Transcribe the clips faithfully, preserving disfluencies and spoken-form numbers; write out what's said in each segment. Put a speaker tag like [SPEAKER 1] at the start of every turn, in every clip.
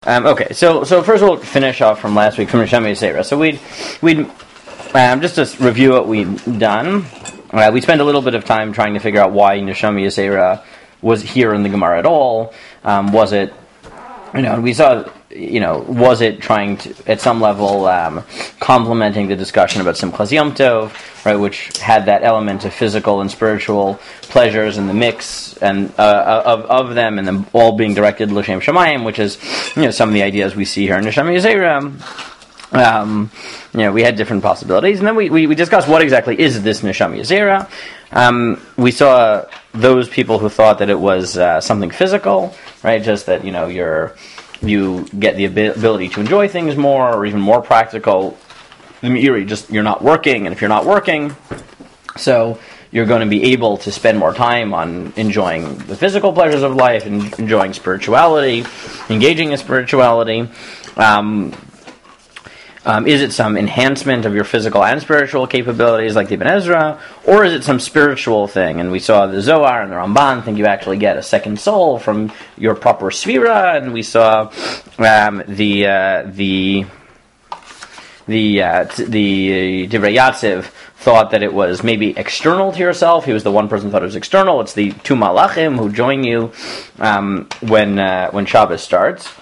[SPEAKER 1] Um, okay, so so first we'll finish off from last week from Neshama Yisera. So we'd we'd um, just to review what we'd done. Uh, we spent a little bit of time trying to figure out why Neshama Yisera was here in the Gemara at all. Um, was it, you know, we saw, you know, was it trying to, at some level, um, complementing the discussion about Simchas Yom Tov, right, which had that element of physical and spiritual pleasures in the mix and uh, of of them, and them all being directed to L'Shem Shamayim, which is, you know, some of the ideas we see here in Neshama Yisera. Um, you know, we had different possibilities, and then we, we, we discussed what exactly is this Neshama Yisera. Um, we saw those people who thought that it was uh, something physical, right, just that, you know, you're you get the ability to enjoy things more, or even more practical. You're just you're not working, and if you're not working, so you're going to be able to spend more time on enjoying the physical pleasures of life and enjoying spirituality, engaging in spirituality. Um, um, is it some enhancement of your physical and spiritual capabilities, like the Ibn Ezra, or is it some spiritual thing? And we saw the Zohar and the Ramban think you actually get a second soul from your proper sphira, and we saw um, the uh, the the uh, t- the Divrei Yatziv thought that it was maybe external to yourself. He was the one person who thought it was external. It's the two malachim who join you um, when uh, when Shabbos starts.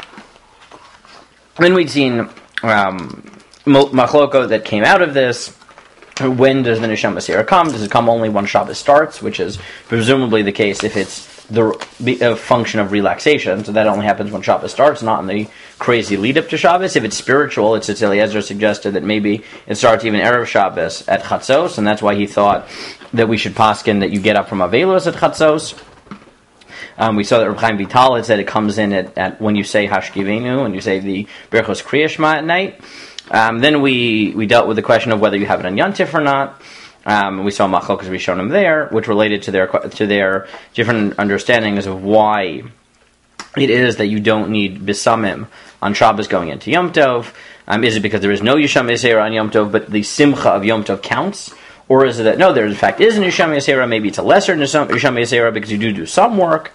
[SPEAKER 1] Then we'd seen um, machloko that came out of this. When does the Neshama Yisera come? Does it come only when Shabbos starts, which is presumably the case if it's the a function of relaxation, so that only happens when Shabbos starts, not in the crazy lead-up to Shabbos. If it's spiritual, it's as Eliezer suggested that maybe it starts even Erev Shabbos at Chatzos, and that's why he thought that we should paskin that you get up from Avelos at Chatzos. Um, we saw that Reb Chaim Vital had said it comes in at, at when you say Hashkivenu, when you say the Berchos Kriya Shema at night. Um, then we, we dealt with the question of whether you have it on Yantif or not. Um, we saw Machlokas Rishonim there, which related to their to their different understandings of why it is that you don't need Bisamim on Shabbos going into Yom Tov. Um, is it because there is no Neshama Yisera on Yom Tov, but the Simcha of Yom Tov counts? Or is it that, no, there in fact is a Neshama Yisera, maybe it's a lesser Neshama Yisera because you do do some work?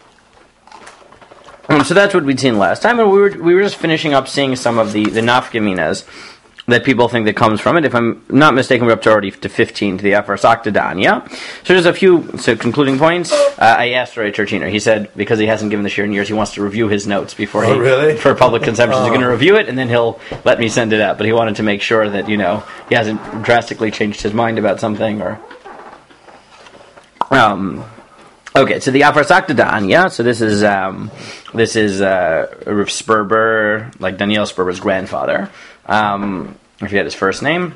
[SPEAKER 1] Um, so that's what we'd seen last time, and we were we were just finishing up seeing some of the, the nafkaminas that people think that comes from it. If I'm not mistaken, we're up to already to fifteen, to the Afarsak Danya. So there's a few so concluding points. Uh, I asked Ray Churchiner. He said, because he hasn't given the shir in years, he wants to review his notes before he,
[SPEAKER 2] oh, really?
[SPEAKER 1] for public consumption.
[SPEAKER 2] oh.
[SPEAKER 1] He's going to review it, and then he'll let me send it out. But he wanted to make sure that, you know, he hasn't drastically changed his mind about something, or... Um... Okay, so the Afarsak Danya, so this is um, this is uh, Rav Sperber, like Daniel Sperber's grandfather. Um, I forget his first name.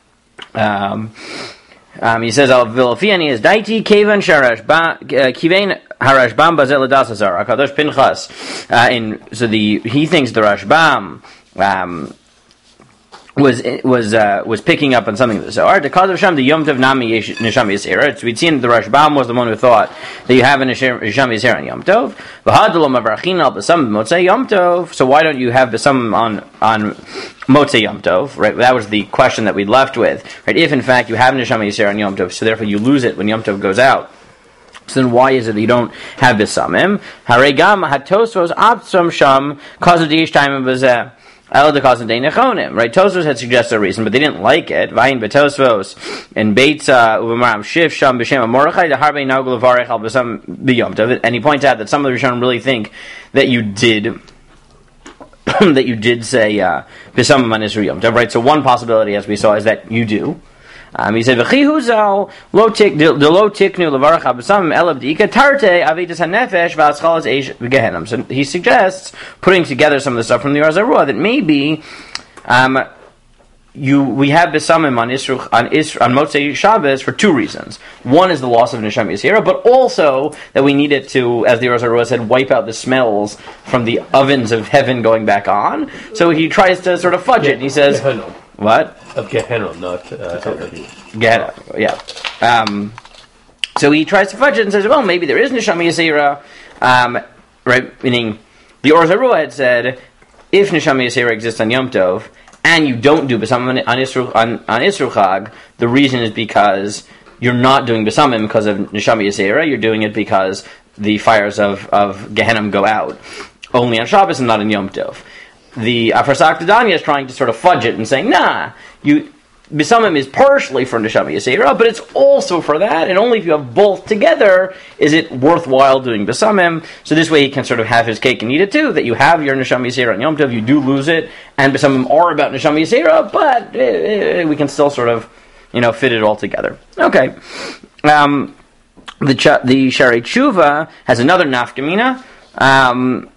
[SPEAKER 1] Um, um, he says, "Al Vilofiani is daiti kevan sharash ba kivein harashbam bazel dasazar akadosh Pinchas." In so the he thinks the Rashbam. Um, was was uh, was picking up on something of the Zohar. The cause of Shem, the Yom Tov Nami Neshama Yisera. We'd seen that the Rashbam was the one who thought that you have a Neshama Yisera on Yom Tov. V'hadalo mavarchin al b'sam motzei Yom Tov. So why don't you have b'sam on on motzei Yom Tov? Right. That was the question that we'd left with. Right. If in fact you have Neshama Yisera on Yom Tov, so therefore you lose it when Yom Tov goes out. So then why is it that you don't have b'samim? Haregam hatosvos abtzam sham cause of the ish time of right, Tosfos had suggested a reason, but they didn't like it. Vayin betosvos and Beitza uvamaram shif sham b'shem amorachai deharbe nagul levarech al b'sam b'yom tov. And he points out that some of the Rishonim really think that you did that you did say uh, b'sam man Yisrael yom tov. Right. So one possibility, as we saw, is that you do. Um, he said, "V'chihuzal lo tik de lo tiknu levarach abasam elav diika tarte avidas hanefesh v'aschalas eish v'gehenim." So he suggests putting together some of the stuff from the Or Zarua that maybe um, you we have besamim on Isru on Isru, on Motzei Shabbos for two reasons. One is the loss of Neshama Yisera, but also that we needed to, as the Or Zarua said, wipe out the smells from the ovens of heaven going back on. So he tries to sort of fudge it, and he says, "What?"
[SPEAKER 2] Of Gehenna, not uh,
[SPEAKER 1] Gehenna, yeah. Um, so he tries to fudge it and says, well, maybe there is Neshama Yisera, um, right? Meaning, the Or Zarua had said, if Neshama Yisera exists on Yom Tov, and you don't do B'samim on Isru, on, on Isru Chag, the reason is because you're not doing B'samim because of Neshama Yisera, you're doing it because the fires of, of Gehenna go out. only on Shabbos and not on Yom Tov. The Afrasak Tadanya is trying to sort of fudge it and saying, nah, you B'samim is partially for Neshama Yisera, but it's also for that, and only if you have both together is it worthwhile doing B'samim. So this way he can sort of have his cake and eat it too, that you have your Neshama Yisera on Yom Tov, you do lose it, and B'samim are about Neshama Yisera, but eh, eh, we can still sort of, you know, fit it all together. Okay. Um, the ch- the Shari Tshuva has another nafkamina, um,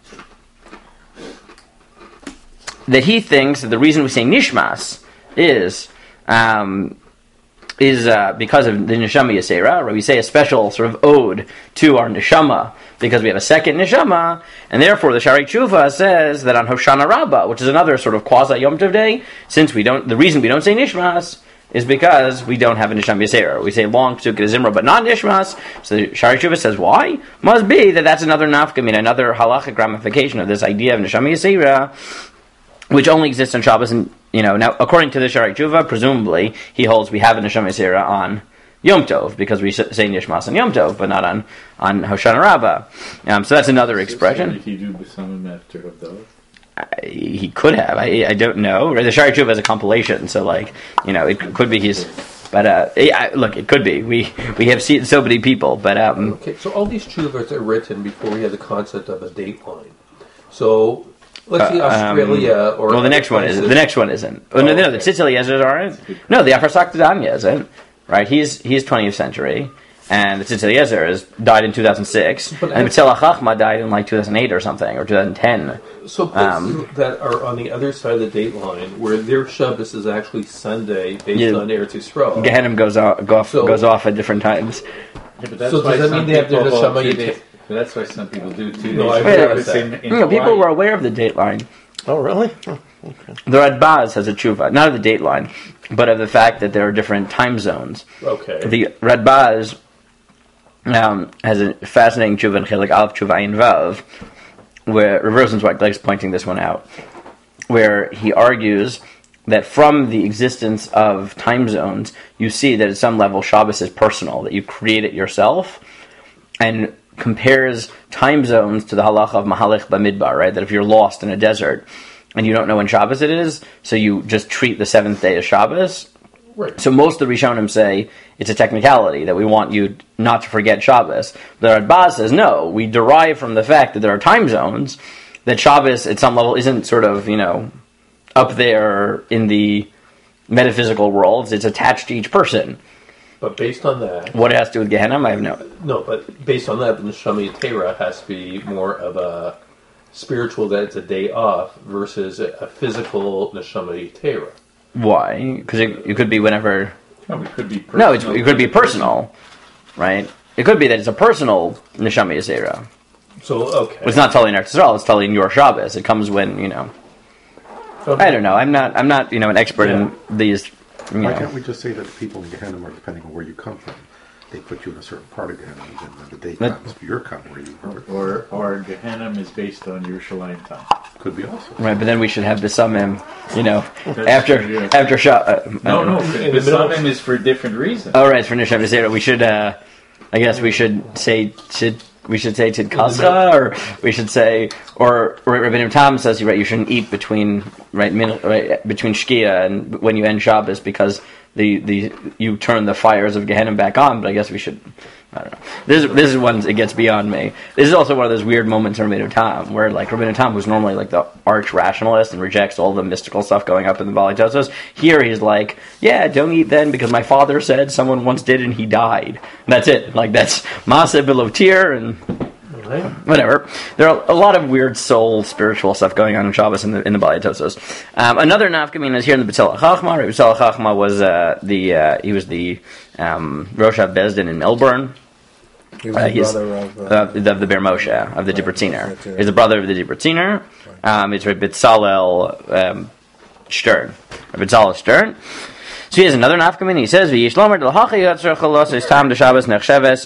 [SPEAKER 1] that he thinks that the reason we say Nishmas is Um, is uh, because of the Neshama Yisera, right? We say a special sort of ode to our Neshama because we have a second Neshama, and therefore the Shari Tshuva says that on Hoshana Rabbah, which is another sort of quasi Yom Tov day, since we don't, the reason we don't say Nishmas is because we don't have a Neshama Yisera. We say long Pesukei Zimra, but not Nishmas. So the Shari Tshuva says, why? Must be that that's another nafkamina, another halachic ramification of this idea of Neshama Yisera, which only exists on Shabbos. And, you know, now, according to the Shari Tshuva, presumably, he holds we have a Neshama Yisera on Yom Tov, because we say Nishmas on Yom Tov, but not on, on Hoshana Rabbah. Um, so that's another expression.
[SPEAKER 3] Did he do B'samim after of those?
[SPEAKER 1] I, he could have. I, I don't know. The Shari Tshuva has a compilation, so, like, you know, it could be his... But, uh, yeah, look, it could be. We we have seen so many people, but... Um,
[SPEAKER 2] okay, so all these Tshuvas are written before we had the concept of a dateline. So... Let's see, Australia um, or
[SPEAKER 1] well, the next one is the next one isn't. Oh, no, no, okay. The Tzitz Eliezer aren't. No, the Afrasak Tadanya isn't. Right? He's he's twentieth century, and the Tzitz Eliezer is died in two thousand six, but and B'Tzelach Chachma died in like two thousand eight or something, or two thousand ten.
[SPEAKER 2] So places um, that are on the other side of the date line, where their Shabbos is actually Sunday, based yeah, on Eretz Yisrael.
[SPEAKER 1] Gehenim goes off, go off so, goes off at different times.
[SPEAKER 3] Yeah, but that's so does that mean they have their Neshama Yisera? That's why some people do too.
[SPEAKER 2] No, I've heard of that.
[SPEAKER 1] In, in you know, people were aware of the date line.
[SPEAKER 4] Oh, really? Oh, okay.
[SPEAKER 1] The Radbaz has a tshuva, not of the date line, but of the fact that there are different time zones.
[SPEAKER 2] Okay.
[SPEAKER 1] The Radbaz um, has a fascinating tshuva in Chelik Aleph Tshuva Ayin Vav, where Rav Rosenzweig likes pointing this one out, where he argues that from the existence of time zones, you see that at some level Shabbos is personal, that you create it yourself, and compares time zones to the halacha of Mahalech Bamidbar, right? That if you're lost in a desert and you don't know when Shabbos it is, so you just treat the seventh day as Shabbos.
[SPEAKER 2] Right.
[SPEAKER 1] So most of the Rishonim say it's a technicality, that we want you not to forget Shabbos. But Radbaz says, no, we derive from the fact that there are time zones, that Shabbos at some level isn't sort of, you know, up there in the metaphysical worlds, it's attached to each person.
[SPEAKER 2] But based on that...
[SPEAKER 1] What it has to do with Gehenna, I have no...
[SPEAKER 2] No, but based on that, the Neshama Yisera has to be more of a spiritual, that it's a day off, versus a, a physical Neshama Yisera.
[SPEAKER 1] Why? Because it, it could be whenever...
[SPEAKER 3] No, it could be personal.
[SPEAKER 1] No, it's, it could be personal, right? It could be that it's a personal Neshama Yisera.
[SPEAKER 2] So, okay.
[SPEAKER 1] But it's not telling Eretz Yisrael, it's telling your Shabbos. It comes when, you know... Okay. I don't know. I'm not, I'm not, you know, an expert yeah. in these... You
[SPEAKER 4] Why
[SPEAKER 1] know.
[SPEAKER 4] can't we just say that the people in Gehenna are depending on where you come from? They put you in a certain part of Gehenna, and then the day comes, your come where you are.
[SPEAKER 3] Or, or Gehenna is based on Yerushalayim time.
[SPEAKER 4] Could be also.
[SPEAKER 1] Right, but then we should have B'samim, you know, That's after true, yeah. after Shah. Uh,
[SPEAKER 3] no, no, B'samim is for different reasons.
[SPEAKER 1] Oh, right, it's for Neshama Yisera. We should, uh, I guess we should say, should we should say Tidkasa, or we should say, or, or Rabbeinu Tam says, right, you shouldn't eat between, right, min, right between Shkia and when you end Shabbos, because the, the you turn the fires of Gehenna back on. But I guess we should, I don't know. This this is one it gets beyond me. This is also one of those weird moments in Rabbeinu Tam where, like, Rabbeinu Tam, who's normally like the arch rationalist and rejects all the mystical stuff going up in the Baalei Tosfos, here he's like, yeah, don't eat then because my father said someone once did and he died. And that's it. Like, that's Maaseh Bilotir and whatever. There are a lot of weird soul spiritual stuff going on in Shabbos in the in the Baalei Tosfos. Um, another nafkamina is here in the B'Tzelach Chachma. Right? B'Tzelach Chachma was uh, the uh, he was the um, Rosh HaBezdin in Melbourne.
[SPEAKER 5] He was uh, the brother of, uh,
[SPEAKER 1] uh, of the Ber Moshe, of the right, Dibberziner. He's the brother of the Dibberziner. Um, it's B'Tzalel um, Stern. B'Tzalel Stern. So he has another nafkamina. He says, "V'yishlomer d'lahachi yatzar chalos is tam d'Shabbos nechsheves."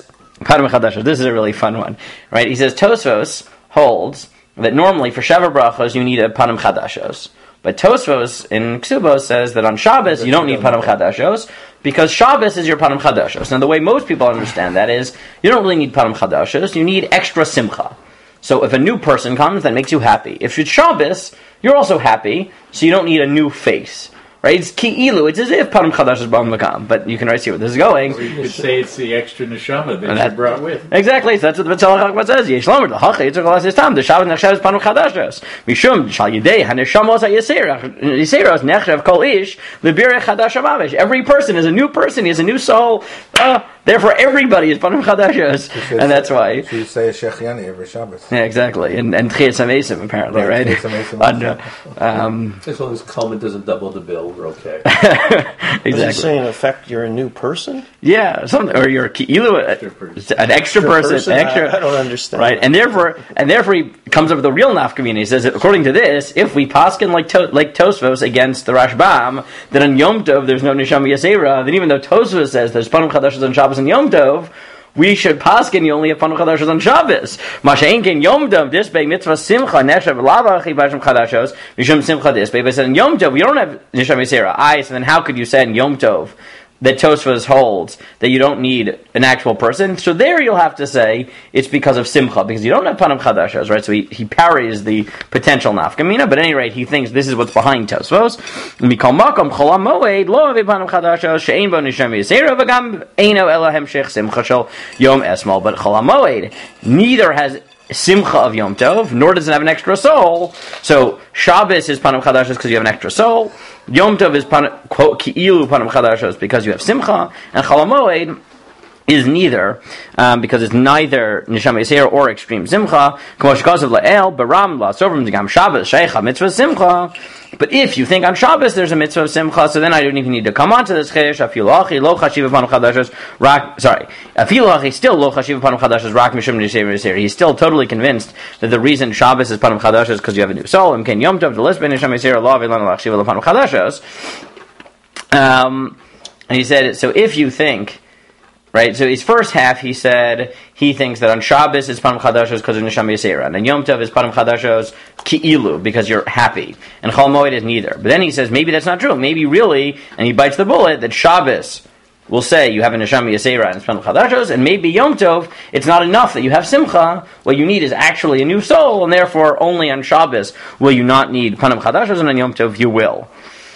[SPEAKER 1] This is a really fun one, right? He says Tosfos holds that normally for Sheva Brachos you need a Panim Chadashos, but Tosfos in Ksubos says that on Shabbos you don't need Panim Chadashos because Shabbos is your Panim Chadashos. Now the way most people understand that is you don't really need Panim Chadashos, you need extra Simcha. So if a new person comes, that makes you happy. If it's Shabbos, you're also happy, so you don't need a new face. Right? It's ki'ilu. It's as if Param Chadash is Bam Makam. But you can already see where this is going.
[SPEAKER 3] Or you could say it's the extra neshama that, that you brought with.
[SPEAKER 1] Exactly. So that's what the Tzalach HaKadosh says. Yesh lomer l'hacha yitzur kol time. The Shabbat nechshav Param Chadashos. Mishum shal yidei haneshamos ha'yisera. Yiseros nechshav kol ish l'birei chadash ha'mavish. Every person is a new person. He has a new soul. Uh, therefore, everybody is Param Chadashos. And that's why.
[SPEAKER 5] So you say a Shechiani every Shabbos.
[SPEAKER 1] Yeah, exactly. And and Tchias HaMesim, apparently, right?
[SPEAKER 5] right?
[SPEAKER 1] um,
[SPEAKER 2] as long as Kalman doesn't double the bill, we're okay.
[SPEAKER 1] Exactly.
[SPEAKER 6] Does it say in effect you're a new person?
[SPEAKER 1] Yeah, something, or you're ki'ilu, an extra person,
[SPEAKER 6] person?
[SPEAKER 1] an extra.
[SPEAKER 6] I, I don't understand.
[SPEAKER 1] Right, and therefore, and therefore, he comes up with a real nafkamina. He says, according to this, if we paskin like to, like Tosfos against the Rashbam, that on Yom Tov there's no neshama yasera, then even though Tosfos says there's panim chadashos on Shabbos and Yom Tov, we should paskin you only have panim chadashos on Shabbos. Masha'inkin Yom Tov disbei mitzvah simcha neshav lavachi b'ashim chadashos mishum simcha disbei. But in Yom Tov we don't have neshama yasera. I so then how could you say in Yom Tov that Tosfos holds that you don't need an actual person? So there you'll have to say it's because of simcha, because you don't have panim chadashos, right? So he, he parries the potential nafkamina, but at any rate he thinks this is what's behind Tosfos. Mikol makom chol hamoed lo ave panim chadashos she'ein bo neshama yisera v'gam eino ela hemshech simcha shel yom esmol. But chol hamoed neither has simcha of Yom Tov, nor does it have an extra soul. So Shabbos is panim chadashos because you have an extra soul. Yom Tov is panim, quote, ki'ilu panim chadashos because you have simcha, and Chol HaMoed is neither, um, because it's neither neshama yisera or extreme simcha. K'mo shekasav la'el baram la'sovrim d'gam Shabbos sheicha mitzvah simcha. But if you think on Shabbos there's a mitzvah of simcha, so then I don't even need to come on to this chedesh. Afilu achi lo chashiv panim chadashos rak. Sorry, afilu achi still lo chashiv panim chadashos rak mishum neshama yisera. He's still totally convinced that the reason Shabbos is panim chadashos is because you have a new soul. Imken Yom Tov delis ben neshama yisera lo avilanu lachshiv lo panim chadashos. Um, and he said, so if you think. Right, so his first half, he said he thinks that on Shabbos it's panim chadashos because of neshama yisera, and then Yom Tov is panim chadashos ki'ilu because you're happy, and Chol Moed is neither. But then he says maybe that's not true. Maybe really, and he bites the bullet that Shabbos will say you have a neshama yisera and it's panim chadashos, and maybe Yom Tov it's not enough that you have simcha. What you need is actually a new soul, and therefore only on Shabbos will you not need panim chadashos, and on Yom Tov you will.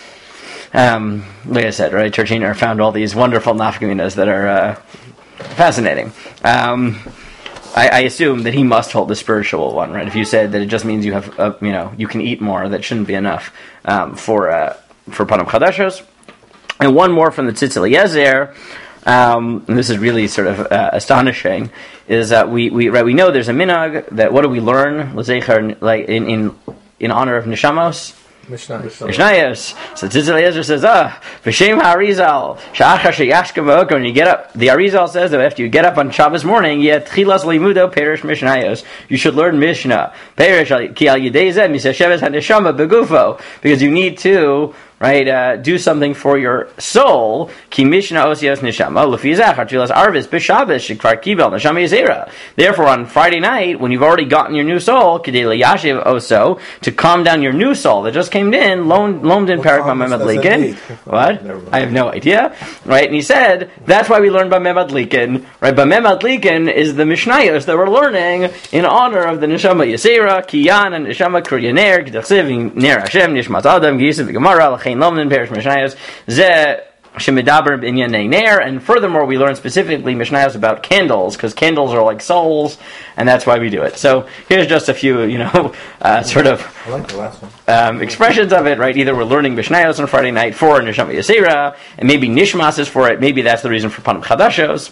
[SPEAKER 1] Um, like I said, right, Tertiner found all these wonderful nafkaminas that are uh, fascinating. Um, I, I assume that he must hold the spiritual one, right? If you said that it just means you have, uh, you know, you can eat more, that shouldn't be enough um, for uh, for panim chadashos. And one more from the Tzitz Eliezer, um, and this is really sort of uh, astonishing, is that we we right we know there's a minhag that what do we learn l'zeicher like in in in honor of neshamos. Mishnayos. So Tzitz Eliezer says, ah, v'shem ha'arizal, sha'achar she'yashka v'okar, when you get up, the Arizal says that after you get up on Shabbos morning, yet tchilas limudo perish Mishnayos, you should learn Mishnah. Perish ki al yidei zeh misasheves ha'neshama begufo, because you need to, right, uh, do something for your soul. Ki Mishnah osios neshama, lefi zachar tchilas arvis b'Shabbos shekvar kibel neshama yizera. Therefore, on Friday night, when you've already gotten your new soul, kidei liyashiv oso, to calm down your new soul that just came in, loaned, loaned in Parak B'Memad Likin. What? I have no idea. Right? And he said, that's why we learned B'Memad Likin. Right? B'Memad Likin is the Mishnayos that we're learning in honor of the Neshama Yisera, Kiyan, and Neshama Kuryaner, K'dachsiv, Ner Hashem, Nishmat Adam, G'yisiv, V'Gemara, L'chein Lomnin, Perish Mishnayos, Zeh, Shemidaber Binyan Ner, and furthermore we learn specifically Mishnayos about candles, because candles are like souls, and that's why we do it. So here's just a few, you know, uh, sort of
[SPEAKER 5] I like the last one.
[SPEAKER 1] um, expressions of it, right? Either we're learning Mishnayos on Friday night for Neshama Yisera, and maybe Nishmas is for it, maybe that's the reason for Panim Chadashos.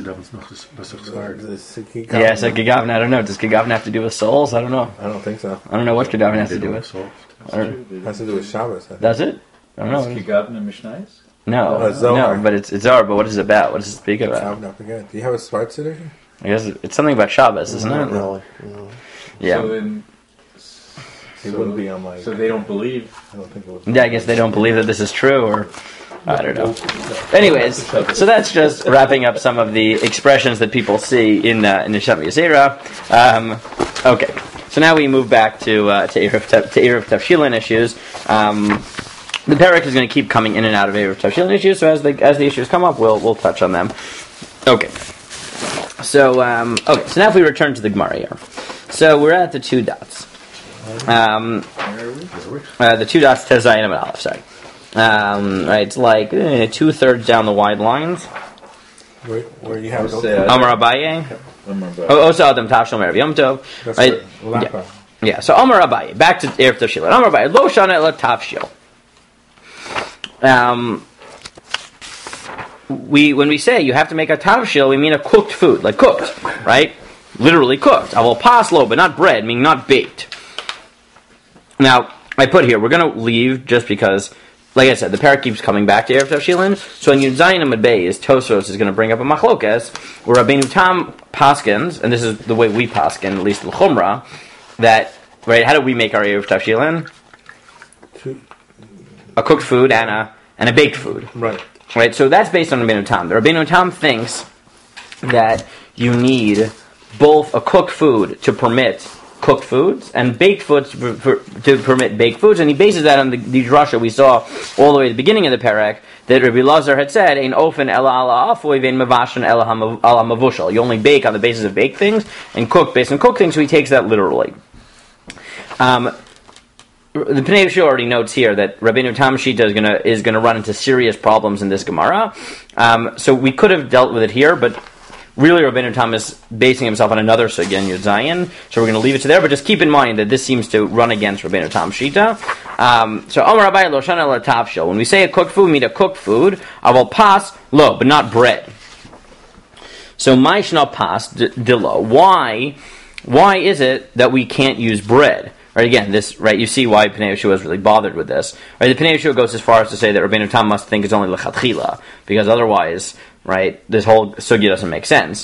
[SPEAKER 1] Yeah, so Gigavna, I don't know. Does Gigavna have to do with souls? I don't know.
[SPEAKER 5] I don't think so.
[SPEAKER 1] I don't know what Gigavna has to do with. Or,
[SPEAKER 5] It has to do with Shabbos. I think.
[SPEAKER 1] does it? I don't know.
[SPEAKER 3] Is Gigavna Mishnayos?
[SPEAKER 1] No,
[SPEAKER 5] Oh, it's Zohar.
[SPEAKER 1] no, but it's it's Zohar. But what is it about? What does it speak
[SPEAKER 5] I
[SPEAKER 1] about?
[SPEAKER 5] would not forget. Do you have a Svartz edition?
[SPEAKER 1] I guess it's something about Shabbos, isn't
[SPEAKER 6] Not
[SPEAKER 1] it?
[SPEAKER 6] really. No.
[SPEAKER 1] Yeah.
[SPEAKER 3] So then,
[SPEAKER 5] It
[SPEAKER 3] so,
[SPEAKER 5] wouldn't be on my.
[SPEAKER 3] so they don't believe.
[SPEAKER 5] I don't think it would.
[SPEAKER 1] Yeah, I guess they don't believe that this is true, or I don't know. Anyways, so that's just wrapping up some of the expressions that people see in uh, in the Neshama Yisera. Um, okay, so now we move back to uh, to Erev to Erev Tavshilin issues. Um, the parak is going to keep coming in and out of Erev Tavshilin issues, so as the as the issues come up, we'll we'll touch on them. Okay. So um, okay, so now if we return to the Gemara here. So we're at the two dots. Um, uh, the two dots, Tezayin and Aleph, sorry. Um, right, it's like eh, two-thirds down the wide lines.
[SPEAKER 5] Where, where you have it?
[SPEAKER 1] Amar Abaye. Oh, also Adam Tavshel Merav Yom Tov.
[SPEAKER 5] That's
[SPEAKER 1] Right?
[SPEAKER 5] it. Lapa.
[SPEAKER 1] Yeah. yeah, so Amar Abaye, back to Erev Tavshil. Amar Abaye, Lo Shana Ela Tavshil. Um, we, when we say you have to make a Tavshil, we mean a cooked food, like cooked, right? Literally cooked. I will pass low, but not bread, meaning not baked. Now, I put here, we're going to leave just because, like I said, the parak keeps coming back to Erev Tavshilin. So in Yud Zayin Amud Beis, Tosfos is going to bring up a machlokes where Rabbeinu Tam paskins, and this is the way we paskin, at least l'chumra, that right. How do we make our Erev Tavshilin? A cooked food and a and a baked food.
[SPEAKER 5] Right.
[SPEAKER 1] Right. So that's based on Rabbeinu Tam. The Rabbeinu Tam thinks that you need both a cooked food to permit cooked foods and baked foods to, for, to permit baked foods, and he bases that on the, the drasha we saw all the way at the beginning of the parak that Rabbi Lazar had said, "Ein ofen ela ala afoy vein mavashen ela mavushal." You only bake on the basis of baked things and cook based on cooked things. So he takes that literally. Um, the Pnei Yehoshua already notes here that Rabbeinu Tam Shita is gonna is gonna run into serious problems in this Gemara. Um, so we could have dealt with it here, but really, Rabbeinu Tam is basing himself on another sugya in Yud Zayin, so we're going to leave it to there. But just keep in mind that this seems to run against Rabbeinu Tam Shita. Um, so, Amar Abaye lo shana la tavshil. When we say a cooked food, we mean a cooked food. I will pass lo, but not bread. So, Maishna pass dilo. Why? Why is it that we can't use bread? Right, again, this right. You see why Pnei Yehoshua is really bothered with this. Right, the Pnei Yehoshua goes as far as to say that Rabbeinu Tam must think it's only lechatchila, because otherwise, right, this whole sugya doesn't make sense.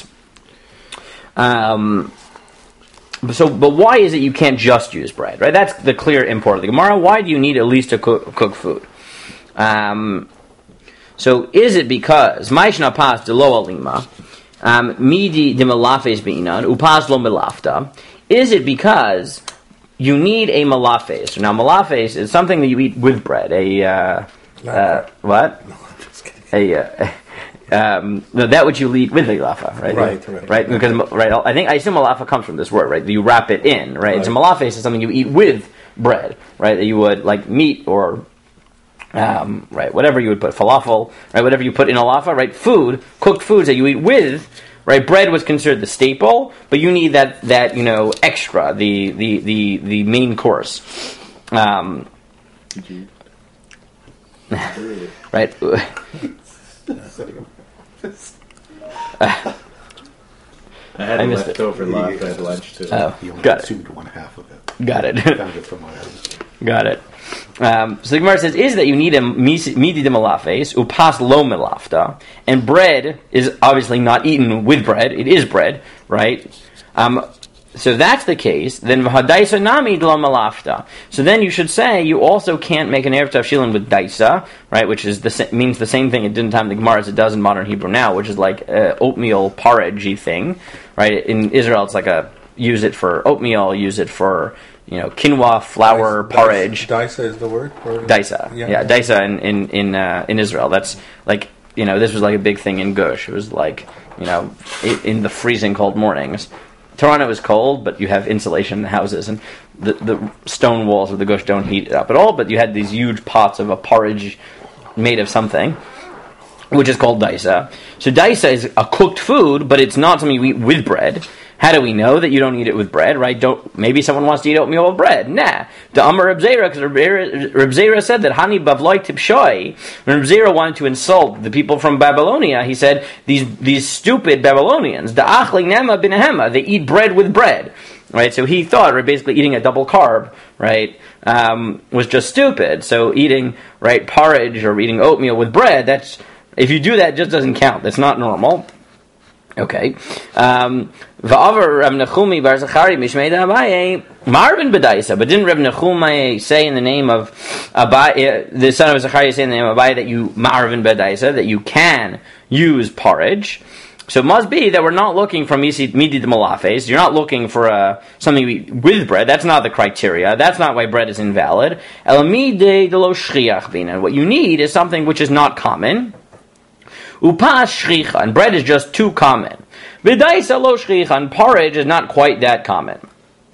[SPEAKER 1] Um, so, but why is it you can't just use bread? Right, that's the clear import of the Gemara. Why do you need at least to cook, cook food? Um, so, is it because Maishna pas de lo alima midi de malafes beinan upas lo melafta? Is it because you need a malafes? Now, malafes is something that you eat with bread. A uh, uh, what?
[SPEAKER 5] No, I'm just kidding.
[SPEAKER 1] A uh, um, no, that which you eat with the malafa, right?
[SPEAKER 5] Right, right.
[SPEAKER 1] Right, because right. I think I assume malafa comes from this word, right? You wrap it in, right?
[SPEAKER 5] Right.
[SPEAKER 1] So malafes is something you eat with bread, right? That you would like meat or um, right, whatever you would put falafel, right? Whatever you put in a lafa, right? Food, cooked foods that you eat with. Right, bread was considered the staple, but you need that, that you know extra, the the, the, the main course. Um, right.
[SPEAKER 3] I had
[SPEAKER 1] I
[SPEAKER 3] a
[SPEAKER 1] missed
[SPEAKER 3] leftover laugh at lunch too.
[SPEAKER 1] Oh,
[SPEAKER 4] He only
[SPEAKER 1] got it.
[SPEAKER 4] consumed one half of it.
[SPEAKER 1] Got it.
[SPEAKER 4] Found it somewhere else.
[SPEAKER 1] Got it. Um, so the Gemara says, is that you need a midi de malafes, upas lo melafta, and bread is obviously not eaten with bread, it is bread, right? Um, so if that's the case, then v'hadaisa nami lo melafta. So then you should say you also can't make an erev tavshilin with daisa, right, which is the means the same thing it did in time of the Gemara as it does in modern Hebrew now, which is like a oatmeal porridge-y thing, right? In Israel it's like a, use it for oatmeal, use it for you know, quinoa, flour,
[SPEAKER 5] Dice-
[SPEAKER 1] porridge.
[SPEAKER 5] Daisa is the word? Or-
[SPEAKER 1] Daisa. Yeah, yeah daisa in in in, uh, in Israel. That's like, you know, this was like a big thing in Gush. It was like, you know, in, in the freezing cold mornings. Toronto is cold, but you have insulation in the houses, and the the stone walls of the Gush don't heat it up at all. But you had these huge pots of a porridge made of something, which is called daisa. So daisa is a cooked food, but it's not something you eat with bread. How do we know that you don't eat it with bread, right? Don't maybe someone wants to eat oatmeal with bread. Nah. The Amar Reb Zera, because Reb Zera said that Hani Bavloi Tipshoi, when Reb Zera wanted to insult the people from Babylonia, he said, these these stupid Babylonians, the Achli Nema Binahema, they eat bread with bread. Right? So he thought, right, basically eating a double carb, right, um, was just stupid. So eating, right, porridge or eating oatmeal with bread, that's, if you do that, it just doesn't count. That's not normal. Okay. Um, Va'avar Reb Nechumi bar Zachari mishmei Abaye Marvin b'daisa, but didn't Reb Nechumi say in the name of Abaye, the son of Zachariah, say in the name of Abaye that you Marvin b'daisa, that you can use porridge? So it must be that we're not looking for midi de malafes. You're not looking for uh, something with bread. That's not the criteria. That's not why bread is invalid. Elamide de lo shchiach bina. What you need is something which is not common. Upas shricha, and bread is just too common. V'daisa lo shricha, and porridge is not quite that common.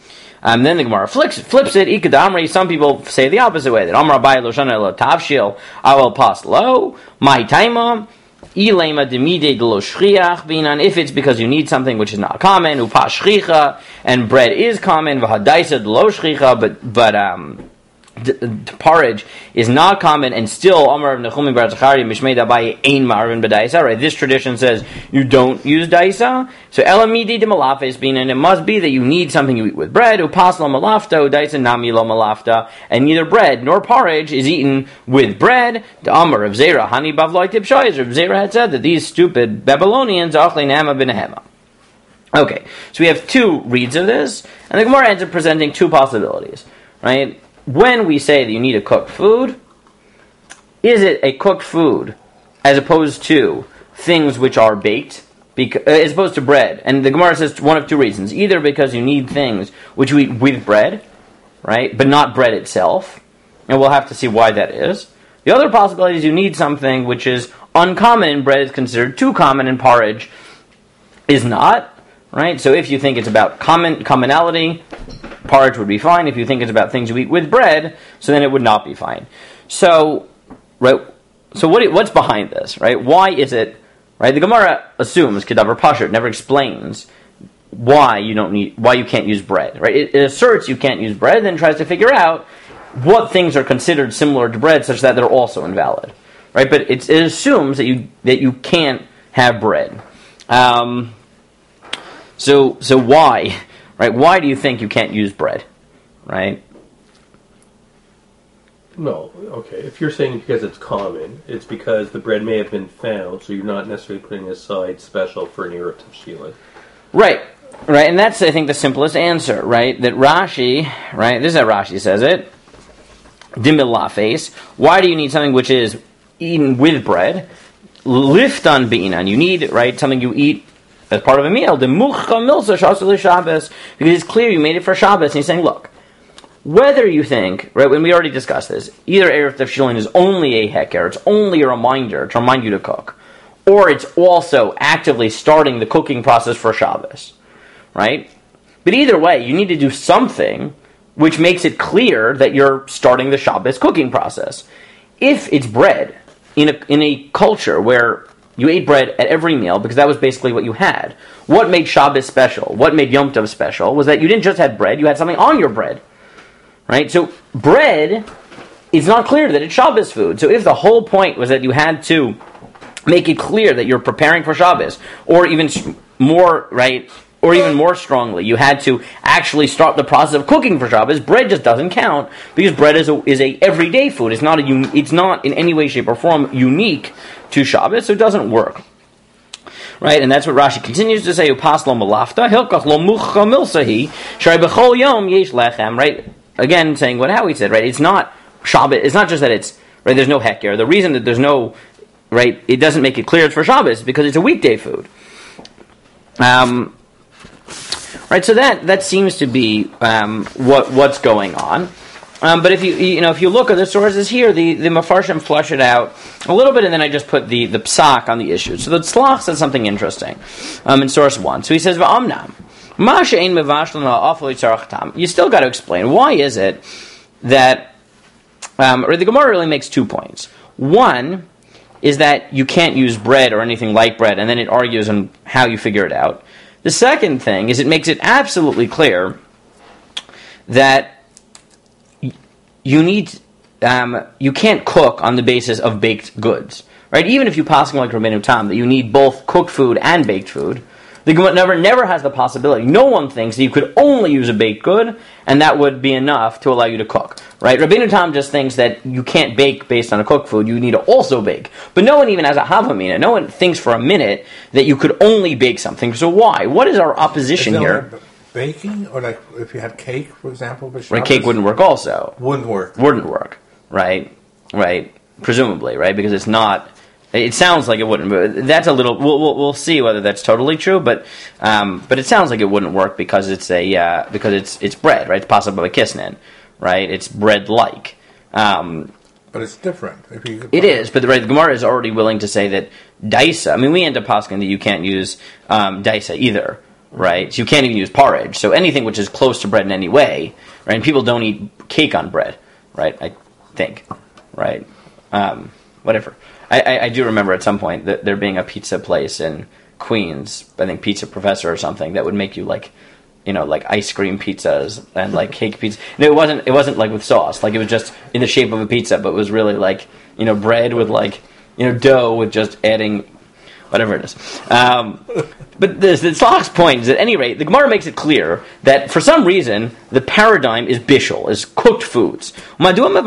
[SPEAKER 1] Um, then the Gemara flips, flips it. Ikadamri. Some people say the opposite way. That Amar Abaye lo shana lo tavshil awel pas lo my taima. Ilema demide de lo shchiach binan. If it's because you need something which is not common, upa shchicha, and bread is common, v'hadaisa de lo shchicha, but but um. D- d- porridge is not common, and still Amar of Nechumi Bar Zachariah Mishmei Dabai Ein Marvin B'Daisa. Right, this tradition says you don't use daisa. So Elamidi de Malafes being, and it must be that you need something you eat with bread. Upas lo malafta, daisa nami lo malafta, and neither bread nor porridge is eaten with bread. The Amar of Zera Hani Bavloi Tibshoyz. Rav Zera had said that these stupid Babylonians Achle Nama B'Nehema. Okay, so we have two reads of this, and the Gemara ends up presenting two possibilities. Right. When we say that you need a cooked food, is it a cooked food as opposed to things which are baked, beca- uh, as opposed to bread? And the Gemara says one of two reasons. Either because you need things which you eat with bread, right, but not bread itself, and we'll have to see why that is. The other possibility is you need something which is uncommon in bread, is considered too common, and porridge is not, right? So if you think it's about common commonality, porridge would be fine. If you think it's about things you eat with bread, so then it would not be fine. So, right. So what? What's behind this, right? Why is it, right? The Gemara assumes Kedavar Pasha, never explains why you don't need, why you can't use bread, right? It, it asserts you can't use bread, then tries to figure out what things are considered similar to bread, such that they're also invalid, right? But it, it assumes that you that you can't have bread. Um, so, so why? Right? Why do you think you can't use bread? Right?
[SPEAKER 2] No, okay. If you're saying because it's common, it's because the bread may have been found, so you're not necessarily putting aside special for an Erev Tavshila.
[SPEAKER 1] Right. Right, and that's, I think, the simplest answer, right? That Rashi, right, this is how Rashi says it, Dimilafes, why do you need something which is eaten with bread? Liftan be'inan, you need, right, something you eat as part of a meal, the muchcha milsa shasul Shabbos, because it's clear you made it for Shabbos. And he's saying, look, whether you think, right, when we already discussed this, either Erev Tavshilin is only a heker, it's only a reminder to remind you to cook, or it's also actively starting the cooking process for Shabbos, right? But either way, you need to do something which makes it clear that you're starting the Shabbos cooking process. If it's bread in a in a culture where you ate bread at every meal because that was basically what you had. What made Shabbos special? What made Yom Tov special was that you didn't just have bread, you had something on your bread. Right? So bread, it's not clear that it's Shabbos food. So if the whole point was that you had to make it clear that you're preparing for Shabbos, or even more, right, or even more strongly, you had to actually start the process of cooking for Shabbos, bread just doesn't count, because bread is a, is a everyday food. It's not a it's not in any way, shape, or form unique to Shabbos, so it doesn't work. Right, and that's what Rashi continues to say, Upas lo malafta, hilkach lo mucha milsahi, shari b'chol yom yesh lechem, right? Again, saying what Howie said, right? It's not Shabbos, it's not just that it's, right, there's no heker. The reason that there's no, right, it doesn't make it clear it's for Shabbos, is because it's a weekday food. Um... Right, so that, that seems to be um, what what's going on. Um, but if you you know if you look at the sources here, the, the Mefarshim flush it out a little bit, and then I just put the, the psak on the issue. So the Tzlach says something interesting um, in source one. So he says, "Va'amnam, ma she'ein mevashlan ha'aflo yitzarach tam." You still got to explain why is it that um, or the Gemara really makes two points. One is that you can't use bread or anything like bread, and then it argues on how you figure it out. The second thing is it makes it absolutely clear that you need, um, you can't cook on the basis of baked goods, right? Even if you pass like Rabbeinu Tam that you need both cooked food and baked food, the Gemara never never has the possibility. No one thinks that you could only use a baked good and that would be enough to allow you to cook, right? Rabbeinu Tam just thinks that you can't bake based on a cooked food. You need to also bake, but no one even has a havamina. No one thinks for a minute that you could only bake something. So why? What is our opposition
[SPEAKER 5] is
[SPEAKER 1] here?
[SPEAKER 5] Like baking, or like if you had cake, for example, but
[SPEAKER 1] right, cake wouldn't work. Also,
[SPEAKER 5] wouldn't work.
[SPEAKER 1] Wouldn't work. Right, right. Presumably, right, because it's not. It sounds like it wouldn't, but that's a little. We'll we'll, we'll see whether that's totally true, but um, but it sounds like it wouldn't work because it's a uh, because it's it's bread, right? It's possibly kisnin, right? It's bread like. Um,
[SPEAKER 5] but it's different. If you
[SPEAKER 1] it is, but the, right, the Gemara is already willing to say that daisa. I mean, we end up posking that you can't use um, daisa either, right? So you can't even use porridge. So anything which is close to bread in any way, right? And people don't eat cake on bread, right? I think, right? Um, whatever. I, I, I do remember at some point that there being a pizza place in Queens, I think Pizza Professor or something, that would make you like, you know, like ice cream pizzas and like cake pizza. No, it wasn't. It wasn't like with sauce. Like it was just in the shape of a pizza, but it was really like, you know, bread with like, you know, dough with just adding whatever it is. Um, but the, the Tzlach's point is, at any rate, the Gemara makes it clear that for some reason the paradigm is bishul, is cooked foods. He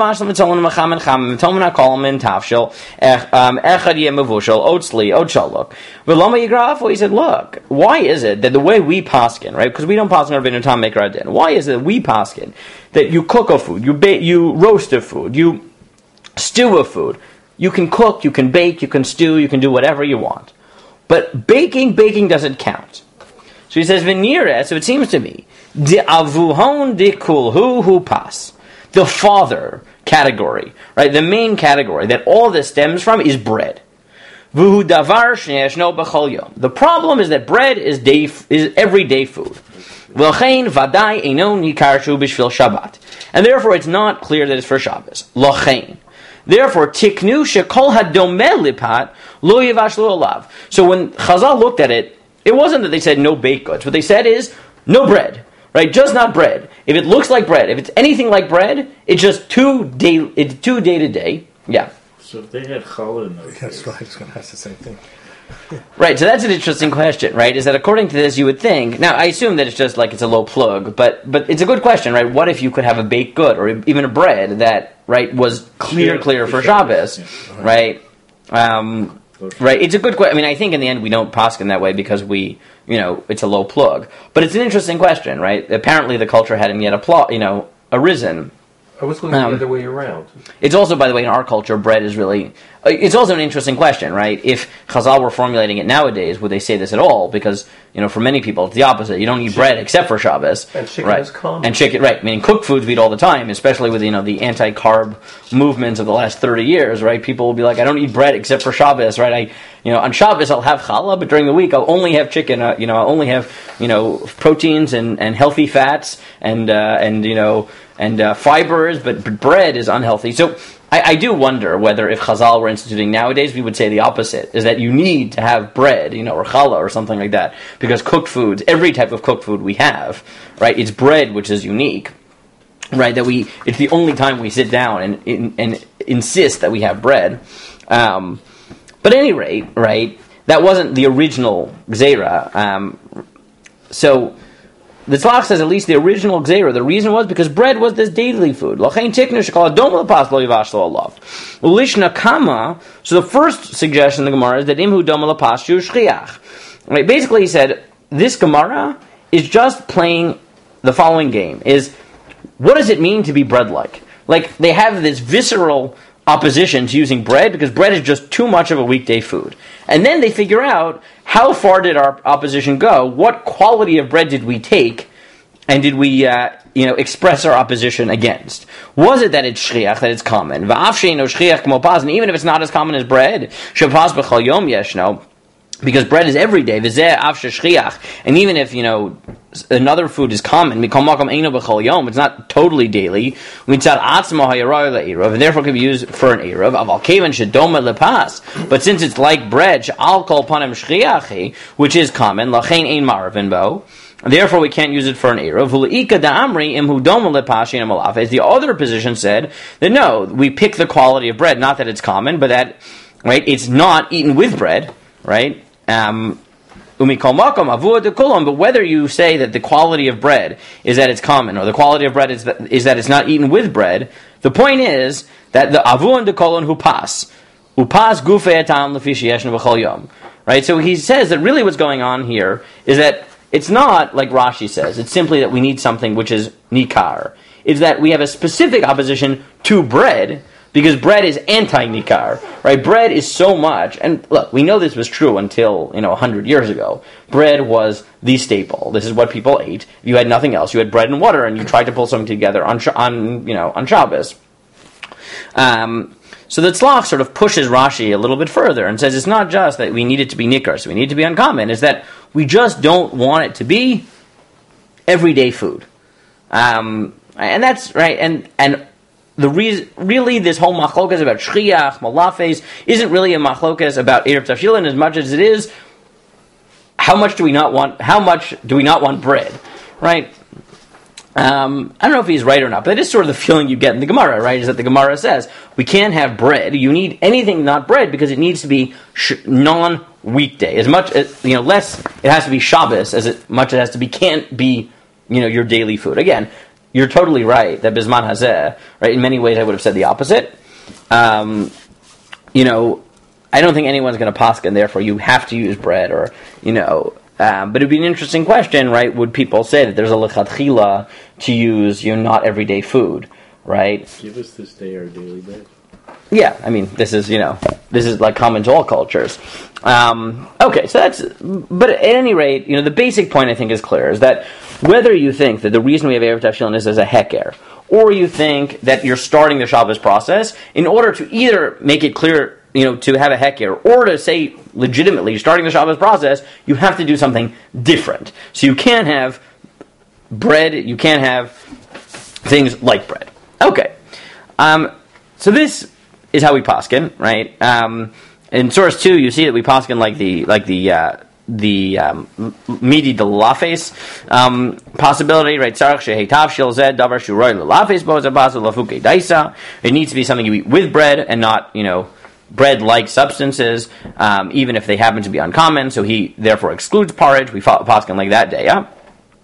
[SPEAKER 1] said, look, why is it that the way we paskin, right? Because we don't paskin our Rabbeinu Tam Meikar Adin. Why is it that we paskin that you cook a food, you ba- you roast a food, you stew a food, you can cook, you can bake, you can stew, you can do whatever you want. But baking, baking doesn't count. So he says, Venira, so it seems to me, de avuhon de kulhu hu pas. The father category, right? The main category that all this stems from is bread. Vuhu davar shneishno b'chol yom. The problem is that bread is day, is everyday food. V'chein vadai eino nikarshu b'shvil Shabbat. And therefore it's not clear that it's for Shabbos. L'chein. Therefore, tiknu shekol hadomeh lipat lo yivash lo olav. So when Chazal looked at it, it wasn't that they said no baked goods. What they said is no bread, right? Just not bread. If it looks like bread, if it's anything like bread, it's just too day, it's too day to day. Yeah.
[SPEAKER 3] So if they had challah in those
[SPEAKER 5] That's
[SPEAKER 3] days,
[SPEAKER 5] right. I was going to ask the same thing.
[SPEAKER 1] Right, so that's an interesting question, right? Is that according to this, you would think, now I assume that it's just like it's a low plug, but but it's a good question, right? What if you could have a baked good or even a bread that, right, was clear,
[SPEAKER 3] Yeah,
[SPEAKER 1] clear
[SPEAKER 3] for
[SPEAKER 1] for Shabbos,
[SPEAKER 3] yeah.
[SPEAKER 1] right? Um, right, it's a good question. I mean, I think in the end we don't poskin that way because we, you know, it's a low plug. But it's an interesting question, right? Apparently the culture hadn't yet, appla- you know, arisen.
[SPEAKER 2] I was looking
[SPEAKER 1] Um,
[SPEAKER 2] the other way around.
[SPEAKER 1] It's also, by the way, in our culture, bread is really... Uh, it's also an interesting question, right? If Chazal were formulating it nowadays, would they say this at all? Because, you know, for many people, it's the opposite. You don't eat bread except for Shabbos.
[SPEAKER 2] And chicken
[SPEAKER 1] right?
[SPEAKER 2] is common.
[SPEAKER 1] And chicken, right. Meaning cooked foods we eat all the time, especially with, you know, the anti-carb movements of the last thirty years, right? People will be like, I don't eat bread except for Shabbos, right? I, you know, on Shabbos I'll have challah, but during the week I'll only have chicken. Uh, you know, I'll only have, you know, proteins and, and healthy fats and, uh, and you know... and uh, fibers, but, but bread is unhealthy. So I, I do wonder whether if Chazal were instituting nowadays, we would say the opposite, is that you need to have bread, you know, or challah or something like that, because cooked foods, every type of cooked food we have, right, it's bread which is unique, right, that we, it's the only time we sit down and, and, and insist that we have bread. Um, but at any rate, right, that wasn't the original Gzeira. Um, so... The Tzlach says at least the original Gzeira, the reason was because bread was this daily food. So the first suggestion in the Gemara is that imhu doma lapashu shchiach. Right, basically he said, this Gemara is just playing the following game, is what does it mean to be bread-like? Like, they have this visceral opposition to using bread because bread is just too much of a weekday food. And then they figure out, how far did our opposition go? What quality of bread did we take? And did we, uh, you know, express our opposition against? Was it that it's shchiach, that it's common? And even if it's not as common as bread, because bread is every day, and even if, you know, another food is common, it's not totally daily, and therefore can be used for an Erev. But since it's like bread, which is common, therefore we can't use it for an Erev. As the other position said, that no, we pick the quality of bread, not that it's common, but that, right, it's not eaten with bread, right? Um, but whether you say that the quality of bread is that it's common, or the quality of bread is that, is that it's not eaten with bread, the point is that the avu and the kolon hupas, hupas gufei etam lefi sheyesh b'chol yom, right? So he says that really what's going on here is that it's not like Rashi says. It's simply that we need something which is nikar. It's that we have a specific opposition to bread. Because bread is anti-nikar, right? Bread is so much, and look, we know this was true until, you know, a hundred years ago. Bread was the staple. This is what people ate. If you had nothing else, you had bread and water, and you tried to pull something together on, on you know, on Shabbos. Um, so the Tzlach sort of pushes Rashi a little bit further and says it's not just that we need it to be nikar, so we need it to be uncommon, it's that we just don't want it to be everyday food. Um, and that's right, and and the reason, really, this whole machlokas about shchiach, malafes, isn't really a machlokas about Erev Tafshilin as much as it is how much do we not want, how much do we not want bread, right? Um, I don't know if he's right or not, but it is sort of the feeling you get in the Gemara, right? Is that the Gemara says, we can't have bread, you need anything not bread because it needs to be sh- non-weekday. As much as, you know, less, it has to be Shabbos as it, much as it has to be, can't be, you know, your daily food. Again, you're totally right that Bisman Hazeh, right? In many ways, I would have said the opposite. Um, you know, I don't think anyone's going to paskin, therefore you have to use bread, or, you know, um, but it would be an interesting question, right? Would people say that there's a lechatchila to use, you know, not everyday food, right?
[SPEAKER 3] Give us this day our daily bread.
[SPEAKER 1] Yeah, I mean, this is, you know, this is like common to all cultures. Um, okay, so that's, but at any rate, you know, the basic point I think is clear, is that whether you think that the reason we have Erev Tafshilin is as a heker, or you think that you're starting the Shabbos process, in order to either make it clear, you know, to have a heker, or to say legitimately you're starting the Shabbos process, you have to do something different. So you can't have bread, you can't have things like bread. Okay, um, so this is how we paskin, right? Um, in source two, you see that we paskin like the like the uh, the um, midi de lafes um, possibility, right? Sarach shehetav shel zed davar shuroy lafes boza basu lafuke daisa. It needs to be something you eat with bread and not, you know, bread-like substances, um, even if they happen to be uncommon. So he therefore excludes porridge. We paskin like that day, yeah.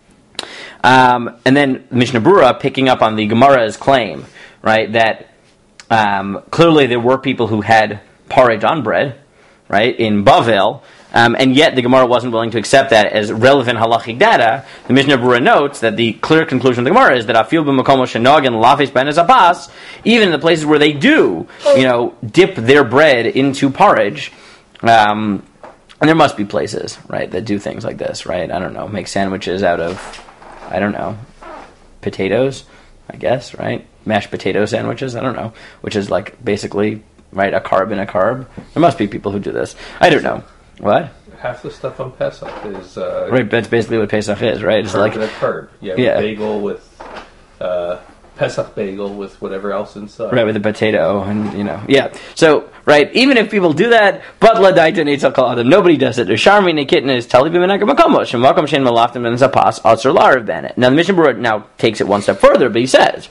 [SPEAKER 1] Um, and then Mishnah Brura picking up on the Gemara's claim, right, that um, clearly there were people who had porridge on bread, right, in Bavel, um, and yet the Gemara wasn't willing to accept that as relevant halachic data. The Mishnah Brura notes that the clear conclusion of the Gemara is that afil b'makom shenog and lafes ben zapas, even in the places where they do, you know, dip their bread into porridge, um, and there must be places, right, that do things like this, right? I don't know, make sandwiches out of, I don't know, potatoes, I guess, right? Mashed potato sandwiches, I don't know, which is like basically, right, a carb in a carb. There must be people who do this. I don't know. What?
[SPEAKER 2] Half the stuff on Pesach is uh,
[SPEAKER 1] right. That's basically what Pesach is, right? It's
[SPEAKER 2] carb
[SPEAKER 1] like
[SPEAKER 2] and a carb. Yeah,
[SPEAKER 1] yeah.
[SPEAKER 2] bagel with uh, Pesach bagel with whatever else inside.
[SPEAKER 1] Right, with a potato, and you know, yeah. So, right, even if people do that, but ladaita nitzakal nobody does it. Sharmi nekitin is talibimanakamakamosh and makam shen malaftim and zapas atzur larav banet. Now the Mishnah Berurah now takes it one step further, but he says,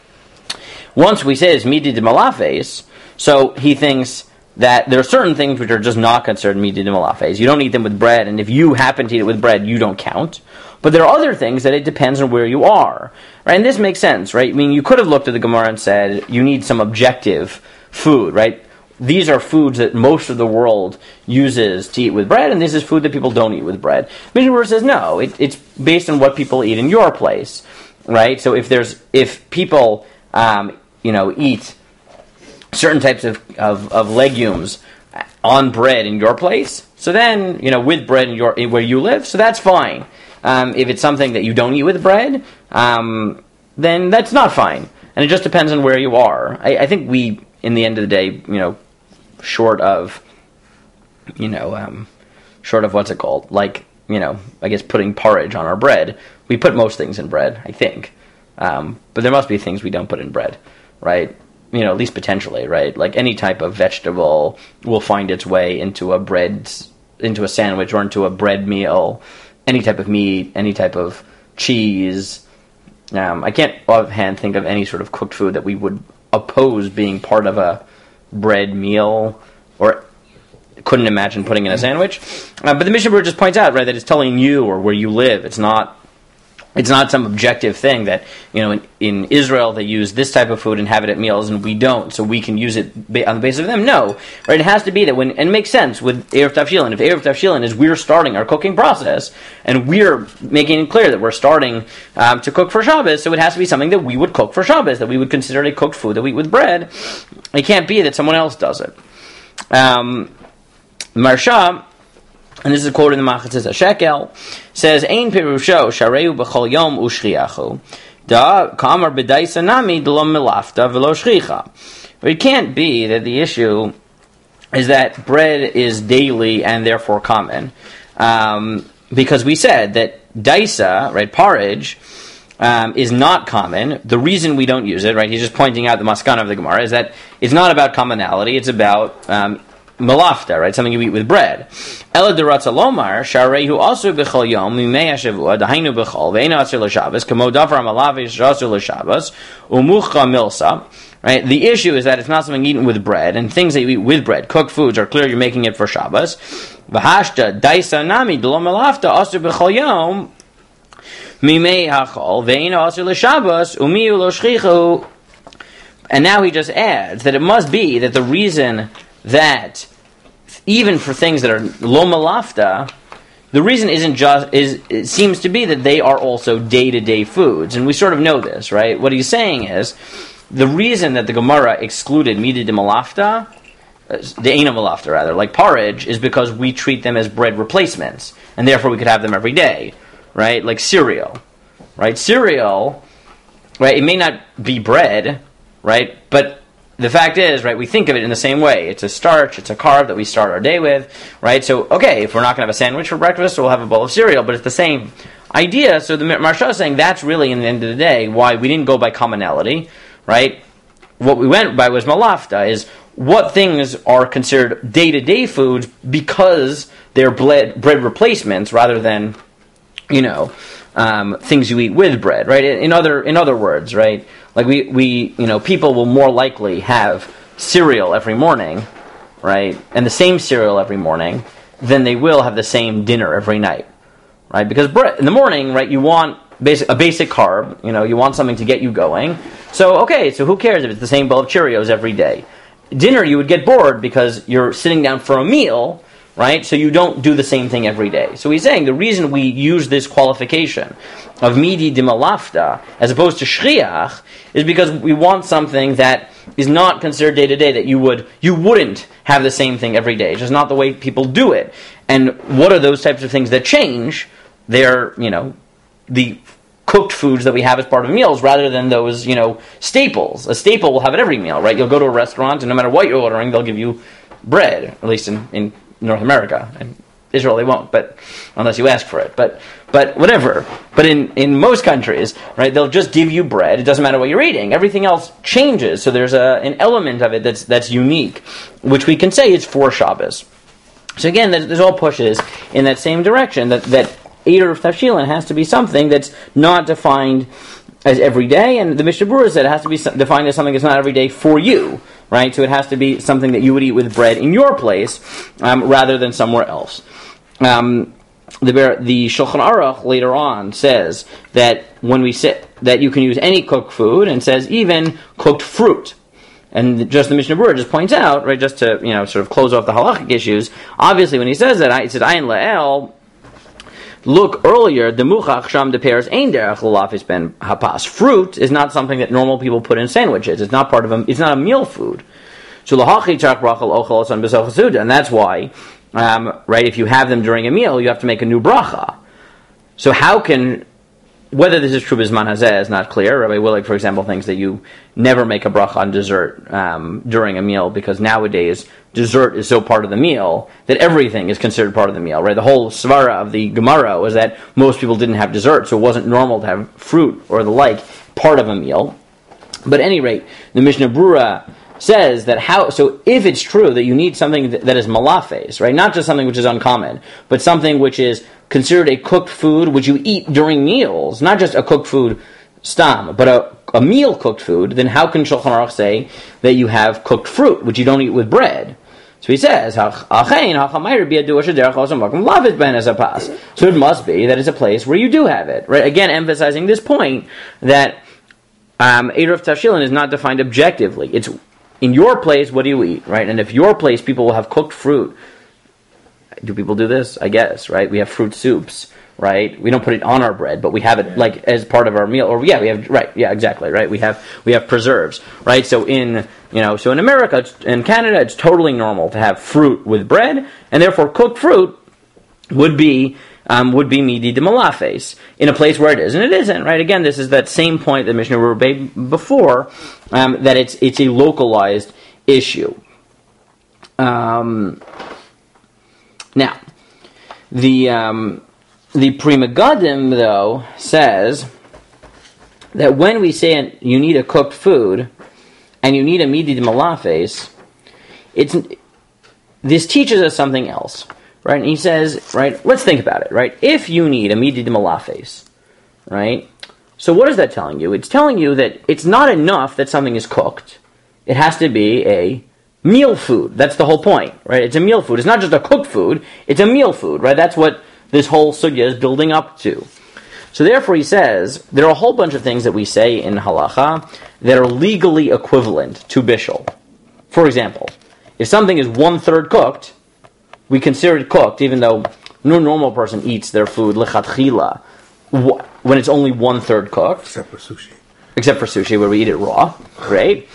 [SPEAKER 1] once we say it's midi de malafes, so he thinks that there are certain things which are just not considered midi de malafes. You don't eat them with bread, and if you happen to eat it with bread, you don't count. But there are other things that it depends on where you are, right? And this makes sense, right? I mean, you could have looked at the Gemara and said, you need some objective food, right? These are foods that most of the world uses to eat with bread, and this is food that people don't eat with bread. Mishnah Berurah says, no, it, it's based on what people eat in your place, right? So if there's, if people, um, you know, eat certain types of, of, of legumes on bread in your place, so then, you know, with bread in your where you live, so that's fine. Um, if it's something that you don't eat with bread, um, then that's not fine. And it just depends on where you are. I, I think we, in the end of the day, you know, short of, you know, um, short of what's it called? Like, you know, I guess putting porridge on our bread. We put most things in bread, I think. Um, but there must be things we don't put in bread, right? You know, at least potentially, right? Like any type of vegetable will find its way into a bread, into a sandwich or into a bread meal. Any type of meat, any type of cheese. Um, I can't offhand think of any sort of cooked food that we would oppose being part of a bread meal, or couldn't imagine putting in a sandwich. Uh, but the Mishnah Berurah just points out, right, that it's telling you or where you live. It's not It's not some objective thing that, you know, in, in Israel they use this type of food and have it at meals and we don't, so we can use it ba- on the basis of them. No, right? It has to be that when, and it makes sense with Erev Tafshilin. If Erev Tafshilin is we're starting our cooking process and we're making it clear that we're starting um, to cook for Shabbos, so it has to be something that we would cook for Shabbos, that we would consider a cooked food that we eat with bread. It can't be that someone else does it. Um, Marsha, and this is a quote in the Machatzis HaShekel, says, Ein pirusho shareu b'chol yom ushchiachu, Da kamar b'daisa nami d'lo milafta v'lo shchicha. But it can't be that the issue is that bread is daily and therefore common, um, because we said that daisa, right, porridge, um, is not common. The reason we don't use it, right, he's just pointing out the maskana of the Gemara, is that it's not about commonality, it's about um, malafta, right, something you eat with bread. Ela deratza lomar, sharehu also b'chol yom, mimei hashavua, dahainu b'chol, ve'ena atzir l'shabbos, kamo davar amalavish atzir l'shabbos, umucha milsa. Right? The issue is that it's not something eaten with bread, and things that you eat with bread, cooked foods, are clear you're making it for Shabbos. V'hashta daisa nami d'lo malafta asur b'chol yom mimei hachol ve'ena asur l'Shabbos umiu lo shchichu. And now he just adds that it must be that the reason that even for things that are lo malafta, the reason isn't just is it seems to be that they are also day-to-day foods, and we sort of know this, right? What he's saying is, the reason that the Gemara excluded midi de malafta, the eina malafta rather, like porridge, is because we treat them as bread replacements, and therefore we could have them every day, right? Like cereal, right? Cereal, right? It may not be bread, right? But the fact is, right? We think of it in the same way. It's a starch, it's a carb that we start our day with, right? So, okay, if we're not going to have a sandwich for breakfast, we'll have a bowl of cereal, but it's the same idea. So the Maharsha is saying that's really, in the end of the day, why we didn't go by commonality. Right? What we went by was malafta, is what things are considered day-to-day foods because they're bread, bread replacements rather than, you know, um, things you eat with bread, right? In other in other words, right? Like we, we, you know, people will more likely have cereal every morning, right? And the same cereal every morning than they will have the same dinner every night, right? Because bread, in the morning, right, you want Basic, a basic carb, you know, you want something to get you going. So, okay, so who cares if it's the same bowl of Cheerios every day? Dinner, you would get bored because you're sitting down for a meal, right? So you don't do the same thing every day. So he's saying the reason we use this qualification of midi de malafta as opposed to shriach is because we want something that is not considered day to day, that you would you wouldn't have the same thing every day. It's just not the way people do it. And what are those types of things that change? They're, you know, the cooked foods that we have as part of meals rather than those, you know, staples. A staple will have it every meal, right? You'll go to a restaurant and no matter what you're ordering, they'll give you bread, at least in, in North America. And Israel they won't, but unless you ask for it. But but whatever. But in, in most countries, right, they'll just give you bread. It doesn't matter what you're eating. Everything else changes. So there's a, an element of it that's that's unique, which we can say is for Shabbos. So again, this all pushes in that same direction, that that Eider of Tavshilin has to be something that's not defined as every day, and the Mishnah Berurah said it has to be defined as something that's not every day for you, right? So it has to be something that you would eat with bread in your place, um, rather than somewhere else. Um, the the Shulchan Aruch later on says that when we sit, that you can use any cooked food, and says even cooked fruit. And just the Mishnah Berurah just points out, right, just to, you know, sort of close off the halachic issues, obviously when he says that, he said, Ayin La'el, look earlier, the muchach sham de pears ein derech l'lafis ben hapas. Fruit is not something that normal people put in sandwiches. It's not part of a, it's not a meal food. So lahachi chak brachal ochel on besach suda, and that's why, um, right, if you have them during a meal, you have to make a new bracha. So how can, whether this is true bisman hazeh is not clear. Rabbi Willig, for example, thinks that you never make a bracha on dessert um, during a meal, because nowadays dessert is so part of the meal that everything is considered part of the meal, right? The whole svara of the Gemara was that most people didn't have dessert, so it wasn't normal to have fruit or the like part of a meal. But at any rate, the Mishnah Berurah says that how, so if it's true that you need something that, that is malafes, right? Not just something which is uncommon, but something which is considered a cooked food which you eat during meals, not just a cooked food stam, but a, a meal cooked food, then how can Shulchan Aruch say that you have cooked fruit which you don't eat with bread? So he says, so it must be that it's a place where you do have it, right? Again, emphasizing this point that um, Erev Tavshilin is not defined objectively. It's in your place, what do you eat, right? And if your place, people will have cooked fruit. Do people do this? I guess, right? We have fruit soups, right? We don't put it on our bread, but we have it like as part of our meal. Or yeah, we have right, yeah, exactly, right? We have we have preserves, right? So in you know, so in America, in Canada, it's totally normal to have fruit with bread, and therefore cooked fruit would be um, would be midi de malafes in a place where it is, and it isn't, right? Again, this is that same point that Mishnah made before, um, that it's it's a localized issue. Um, now, the um, the Pri Megadim, though, says that when we say you need a cooked food and you need a midi de malafes, it's this teaches us something else, right? And he says, right, let's think about it, right? If you need a midi de malafes, right? So what is that telling you? It's telling you that it's not enough that something is cooked. It has to be a meal food. That's the whole point, right? It's a meal food. It's not just a cooked food. It's a meal food, right? That's what this whole sugya is building up to. So therefore he says, there are a whole bunch of things that we say in halacha that are legally equivalent to bishul. For example, if something is one-third cooked, we consider it cooked, even though no normal person eats their food lechatchila when it's only one-third cooked.
[SPEAKER 5] Except for sushi.
[SPEAKER 1] Except for sushi, where we eat it raw, right?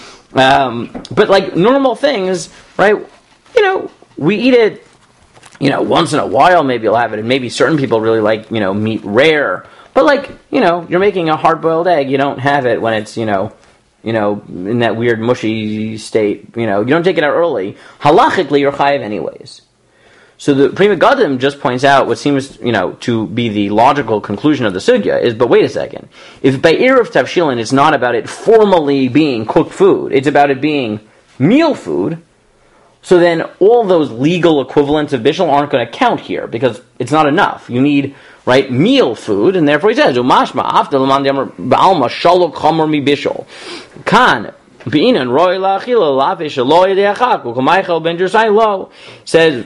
[SPEAKER 1] Um, but like normal things, right, you know, we eat it, you know, once in a while maybe you'll have it, and maybe certain people really like, you know, meat rare. But like, you know, you're making a hard-boiled egg, you don't have it when it's, you know, you know, in that weird mushy state, you know, you don't take it out early. Halachically, you're chayiv anyways. So the Pri Megadim just points out what seems, you know, to be the logical conclusion of the sugya is, but wait a second. If by Erev Tavshilin it's not about it formally being cooked food, it's about it being meal food, so then all those legal equivalents of bishul aren't going to count here, because it's not enough. You need, right, meal food, and therefore he says, Umashma, after Laman Yamar Ba'alma, Shalok Chomer Mi Bishul. Kan, B'inan, Roy La'achila, Lafish, Aloy De'achak, Ukamaichel Ben Jersai Lo, says,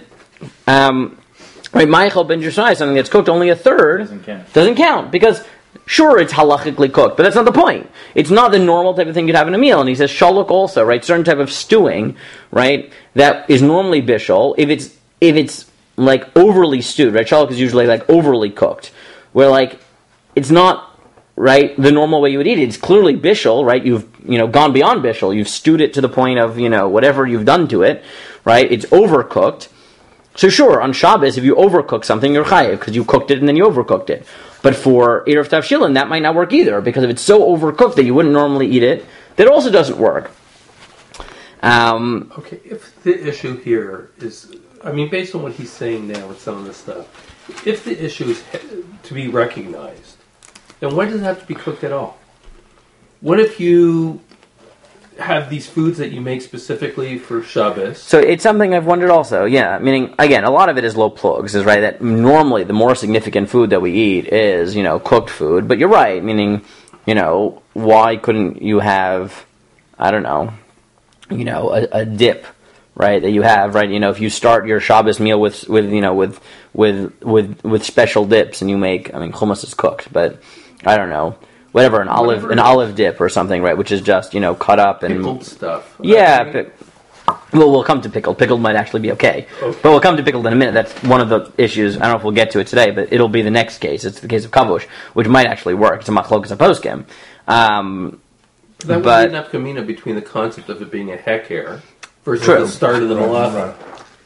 [SPEAKER 1] um, right, Michael Ben Jersai, something that's cooked only a third,
[SPEAKER 3] Doesn't count.
[SPEAKER 1] Doesn't count, because sure, it's halachically cooked, but that's not the point. It's not the normal type of thing you'd have in a meal. And he says shaluk also, right? Certain type of stewing, right? That is normally bishul. If it's if it's like overly stewed, right? Shaluk is usually like overly cooked, where like it's not, right, the normal way you would eat it. It's clearly bishul, right? You've, you know, gone beyond bishul. You've stewed it to the point of, you know, whatever you've done to it, right? It's overcooked. So sure, on Shabbos, if you overcook something, you're chayiv, because you cooked it and then you overcooked it. But for Erev Tavshilin, that might not work either, because if it's so overcooked that you wouldn't normally eat it, that also doesn't work. Um,
[SPEAKER 2] okay, if the issue here is, I mean, based on what he's saying now with some of this stuff, if the issue is to be recognized, then why does it have to be cooked at all? What if you have these foods that you make specifically for Shabbos?
[SPEAKER 1] So it's something I've wondered also, yeah. Meaning, again, a lot of it is low plugs, is right, that normally the more significant food that we eat is, you know, cooked food. But you're right, meaning, you know, why couldn't you have, I don't know, you know, a, a dip, right, that you have, right? You know, if you start your Shabbos meal with, with you know, with, with, with, with special dips, and you make, I mean, hummus is cooked, but I don't know, whatever, an olive, whatever an olive dip or something, right? Which is just, you know, cut up and
[SPEAKER 2] pickled stuff.
[SPEAKER 1] Yeah. Pi- well, we'll come to pickled. Pickled might actually be okay, okay, but we'll come to pickled in a minute. That's one of the issues. I don't know if we'll get to it today, but it'll be the next case. It's the case of kavush, which might actually work. It's a machlokas a poskim. Um,
[SPEAKER 2] that
[SPEAKER 1] but,
[SPEAKER 2] would be an nafkamina between the concept of it being a heker versus
[SPEAKER 1] true.
[SPEAKER 2] the start of the malacha.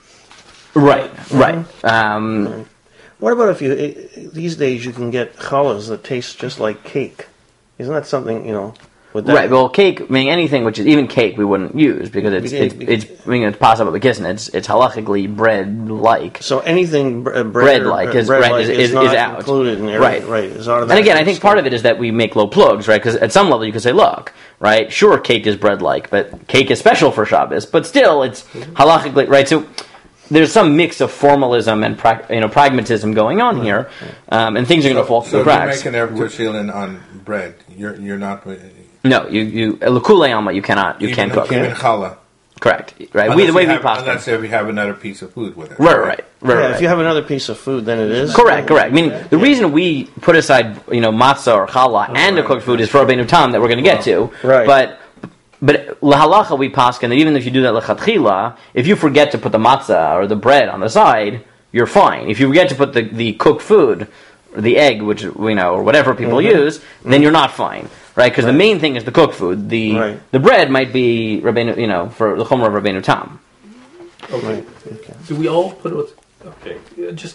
[SPEAKER 1] Right. Right. Mm-hmm. Um,
[SPEAKER 6] what about if you these days you can get challahs that taste just like cake? Isn't that something, you know, with that?
[SPEAKER 1] Right, well, cake, I mean, anything which is, even cake we wouldn't use, because it's, it's, it's, it's I mean, it's possible, but kissing, it's, it's halachically bread-like.
[SPEAKER 6] So anything bre- bread
[SPEAKER 1] bread-like is,
[SPEAKER 6] bread
[SPEAKER 1] bread is, is,
[SPEAKER 6] is, not
[SPEAKER 1] is out.
[SPEAKER 6] included in every,
[SPEAKER 1] right.
[SPEAKER 6] right. Is automatic.
[SPEAKER 1] And again, I think part of it is that we make low plugs, right, because at some level you could say, look, right, sure, cake is bread-like, but cake is special for Shabbos, but still, it's halachically, right, so there's some mix of formalism and pra- you know pragmatism going on here, um, and things are going to fall through the cracks.
[SPEAKER 5] So if you're making Erev Tavshilin on bread, you're you're not.
[SPEAKER 1] No, you you l'kulei alma you cannot you
[SPEAKER 5] even,
[SPEAKER 1] can't cook.
[SPEAKER 5] Even challah.
[SPEAKER 1] Correct. Right.
[SPEAKER 5] Unless
[SPEAKER 1] We the way
[SPEAKER 5] have,
[SPEAKER 1] we pasta.
[SPEAKER 5] Unless if you have another piece of food with it.
[SPEAKER 1] Right. Right. Right.
[SPEAKER 6] Yeah,
[SPEAKER 1] right.
[SPEAKER 6] If you have another piece of food, then it is
[SPEAKER 1] correct. Correct. Meaning the yeah. reason we put aside you know matzah or challah oh, and right. a cooked food is for Rabbeinu Tam that we're going to get to.
[SPEAKER 6] Right.
[SPEAKER 1] But. But lahalacha we paskin that even if you do that lechatchila, if you forget to put the matzah or the bread on the side, you're fine. If you forget to put the, the cooked food, or the egg, which you know, or whatever people mm-hmm. use, then mm-hmm. you're not fine, right? Because right. the main thing is the cooked food. The right. the bread might be Rabbeinu, you know, for the chomer of Rabbeinu Tam.
[SPEAKER 2] Okay. okay. Do we all put it? Okay. Just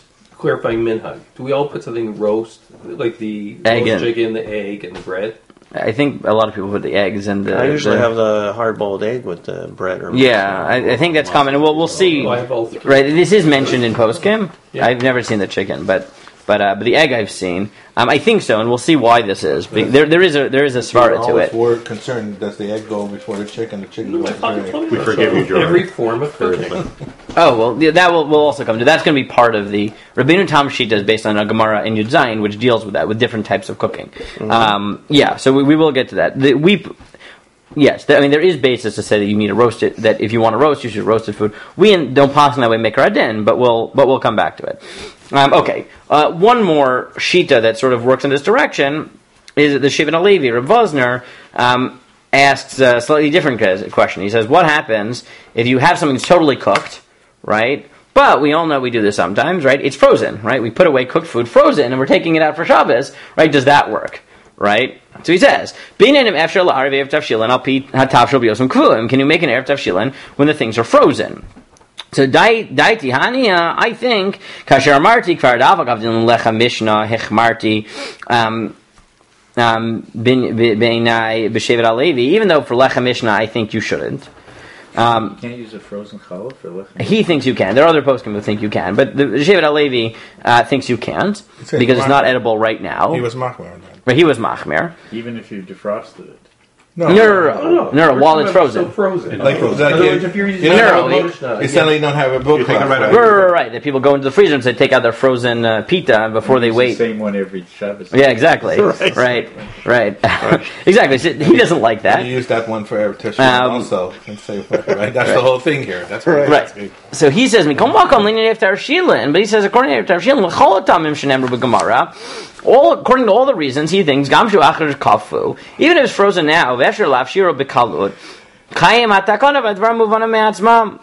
[SPEAKER 2] clarifying minhag. Do we all put something roast, like the
[SPEAKER 1] Egg
[SPEAKER 2] roast
[SPEAKER 1] in.
[SPEAKER 2] chicken, the egg, and the bread?
[SPEAKER 1] I think a lot of people put the eggs and the.
[SPEAKER 6] I usually
[SPEAKER 1] the,
[SPEAKER 6] have the hard-boiled egg with the bread or
[SPEAKER 1] Yeah, I, I think that's common. And we'll we'll see.
[SPEAKER 2] Oh, I have all three.
[SPEAKER 1] Right, this is mentioned in Poskim.
[SPEAKER 2] Yeah.
[SPEAKER 1] I've never seen the chicken, but but uh, but the egg I've seen. Um, I think so, and we'll see why this is. Be- There there is a there is a svara to
[SPEAKER 5] always
[SPEAKER 1] it.
[SPEAKER 5] were concerned, does the egg go before the chicken? The chicken goes before the egg.
[SPEAKER 4] We forgive you, George.
[SPEAKER 2] Every form of cooking.
[SPEAKER 1] Oh well, yeah, that will will also come to. That's going to be part of the Rabbeinu Tam Shita is based on a Gemara in Yud Zayin, which deals with that with different types of cooking.
[SPEAKER 6] Mm-hmm.
[SPEAKER 1] Um, yeah, so we, we will get to that. The, we. Yes, I mean there is basis to say that you need to roast it. That if you want to roast, you should roasted food. We in, don't pass in that way make our adin, but we'll but we'll come back to it. Um, okay, uh, one more shita that sort of works in this direction is the Shivin Alevi. Rav Vosner um, asks a slightly different question. He says, "What happens if you have something that's totally cooked, right? But we all know we do this sometimes, right? It's frozen, right? We put away cooked food frozen, and we're taking it out for Shabbos, right? Does that work?" Right? So he says, can you make an Erev Tavshilin when the things are frozen? So, Daiti Hania, I think, Kasher Marti, Kvaradavakavdin Lecha Mishnah, Hechmarti, um, um, Beinai, Beshevet Alevi, even though for Lecha Mishnah, I think you shouldn't. Um,
[SPEAKER 3] you can't use a frozen challah for lechem?
[SPEAKER 1] He thinks you can. There are other poskim who think you can, but the Shevet Alevi uh, thinks you can't because it's not edible right now.
[SPEAKER 5] He was machmer on that.
[SPEAKER 1] But he was machmer.
[SPEAKER 3] Even if you defrosted it.
[SPEAKER 1] No, no, no, no, no, no, no while it's frozen.
[SPEAKER 2] frozen.
[SPEAKER 5] Like,
[SPEAKER 2] no,
[SPEAKER 5] like
[SPEAKER 2] no,
[SPEAKER 5] you,
[SPEAKER 2] if you're
[SPEAKER 5] you
[SPEAKER 2] using
[SPEAKER 5] don't
[SPEAKER 1] no,
[SPEAKER 5] have
[SPEAKER 1] no,
[SPEAKER 5] a book, you suddenly don't have a book.
[SPEAKER 4] You take it right
[SPEAKER 1] Right,
[SPEAKER 4] out.
[SPEAKER 1] right, right, right. That people go into the freezer and say take out their frozen uh, pita before they
[SPEAKER 3] Use
[SPEAKER 1] wait.
[SPEAKER 3] The same one every Shabbos.
[SPEAKER 1] Yeah, exactly. right, right, right. Exactly. So he doesn't like that.
[SPEAKER 5] You use that one for Erev Tavshilin
[SPEAKER 1] Um,
[SPEAKER 5] also. And say, right? That's the whole thing here. That's what
[SPEAKER 1] Right. So he says, "Mikom makom linyan Erev Tavshilin," but he says, according to Erev Tavshilin, l'chol hatamim shenemru b'Gemara, all according to all the reasons, he thinks gamshu achar kafu, even if it's frozen now, v'efshir lafshiro b'kalut, chayim atakona v'advar muvana me'atzmam.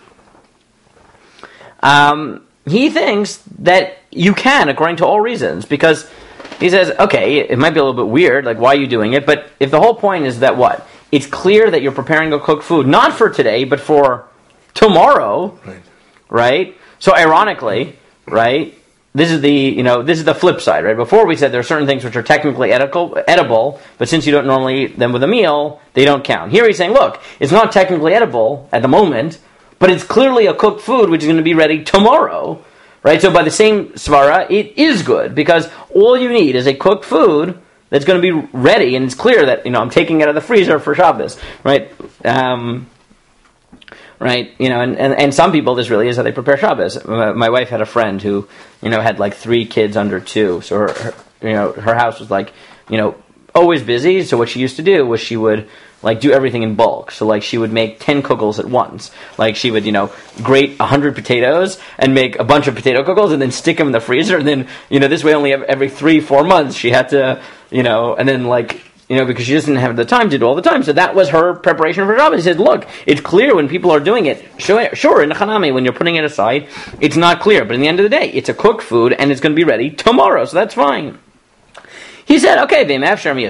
[SPEAKER 1] Um, he thinks that you can, according to all reasons, because he says, okay, it might be a little bit weird, like why are you doing it? But if the whole point is that what? It's clear that you're preparing to cook food, not for today, but for tomorrow,
[SPEAKER 5] Right.
[SPEAKER 1] right? So ironically, right, this is the, you know, this is the flip side, right? Before we said there are certain things which are technically edible, edible, but since you don't normally eat them with a meal, they don't count. Here he's saying, look, it's not technically edible at the moment, but it's clearly a cooked food which is going to be ready tomorrow, right? So by the same svara, it is good, because all you need is a cooked food that's going to be ready, and it's clear that, you know, I'm taking it out of the freezer for Shabbos, right? Um... Right, you know, and, and, and some people, this really is how they prepare Shabbos. My, my wife had a friend who, you know, had like three kids under two, so her, her, you know, her house was like, you know, always busy. So what she used to do was she would like do everything in bulk. So like she would make ten kugels at once. Like she would, you know, grate a hundred potatoes and make a bunch of potato kugels and then stick them in the freezer. And then, you know, this way only every three, four months she had to, you know, and then like. You know, because she doesn't have the time to do it all the time. So that was her preparation for Shabbos. He said, look, it's clear when people are doing it. Sure, sure in the Hanami, when you're putting it aside, it's not clear. But in the end of the day, it's a cooked food, and it's going to be ready tomorrow. So that's fine. He said, okay, he says, okay,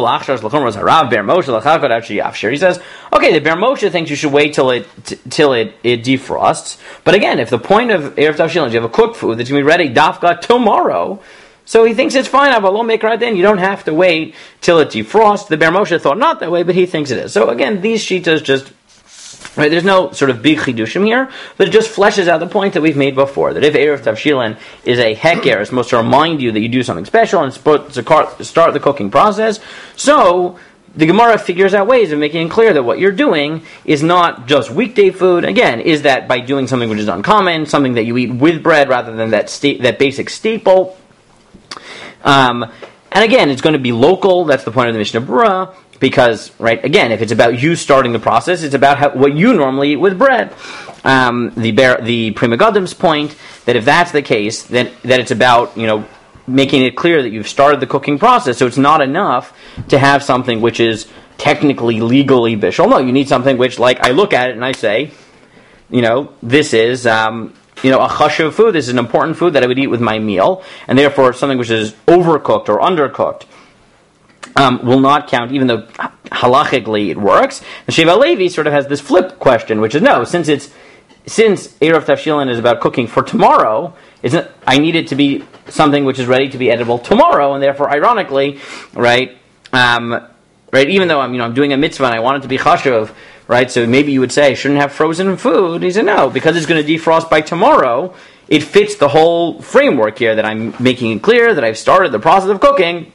[SPEAKER 1] the Ber Moshe thinks you should wait till it t- till it, it defrosts. But again, if the point of Erev Tavshilin is you have a cooked food that's going to be ready dafka tomorrow, so he thinks it's fine, Avalon make right then. You don't have to wait till it defrosts. The Ber Moshe thought not that way, but he thinks it is. So again, these shitas just, right, there's no sort of big chidushim here, but it just fleshes out the point that we've made before, that if Erev Tavshilin is a heker, it's supposed to remind you that you do something special and it's supposed to start the cooking process. So the Gemara figures out ways of making it clear that what you're doing is not just weekday food. Again, is that by doing something which is uncommon, something that you eat with bread rather than that sta- that basic staple. Um, and again, it's going to be local. That's the point of the Mishnah Berurah, because, right, again, if it's about you starting the process, it's about how, what you normally eat with bread. Um, the Ber, the Prima Gadim's point that if that's the case, then that it's about, you know, making it clear that you've started the cooking process. So it's not enough to have something which is technically legally bishul. No, you need something which, like, I look at it and I say, you know, this is. Um, You know, a chashuv food, this is an important food that I would eat with my meal, and therefore something which is overcooked or undercooked um, will not count, even though halachically it works. The Sheva Levi sort of has this flip question, which is no, since it's since Erev Tavshilin is about cooking for tomorrow, It's not, I need it to be something which is ready to be edible tomorrow, and therefore, ironically, right, um, right, even though I'm, you know, I'm doing a mitzvah and I want it to be chashuv, right, so maybe you would say, I shouldn't have frozen food. He said, no, because it's going to defrost by tomorrow, it fits the whole framework here that I'm making it clear that I've started the process of cooking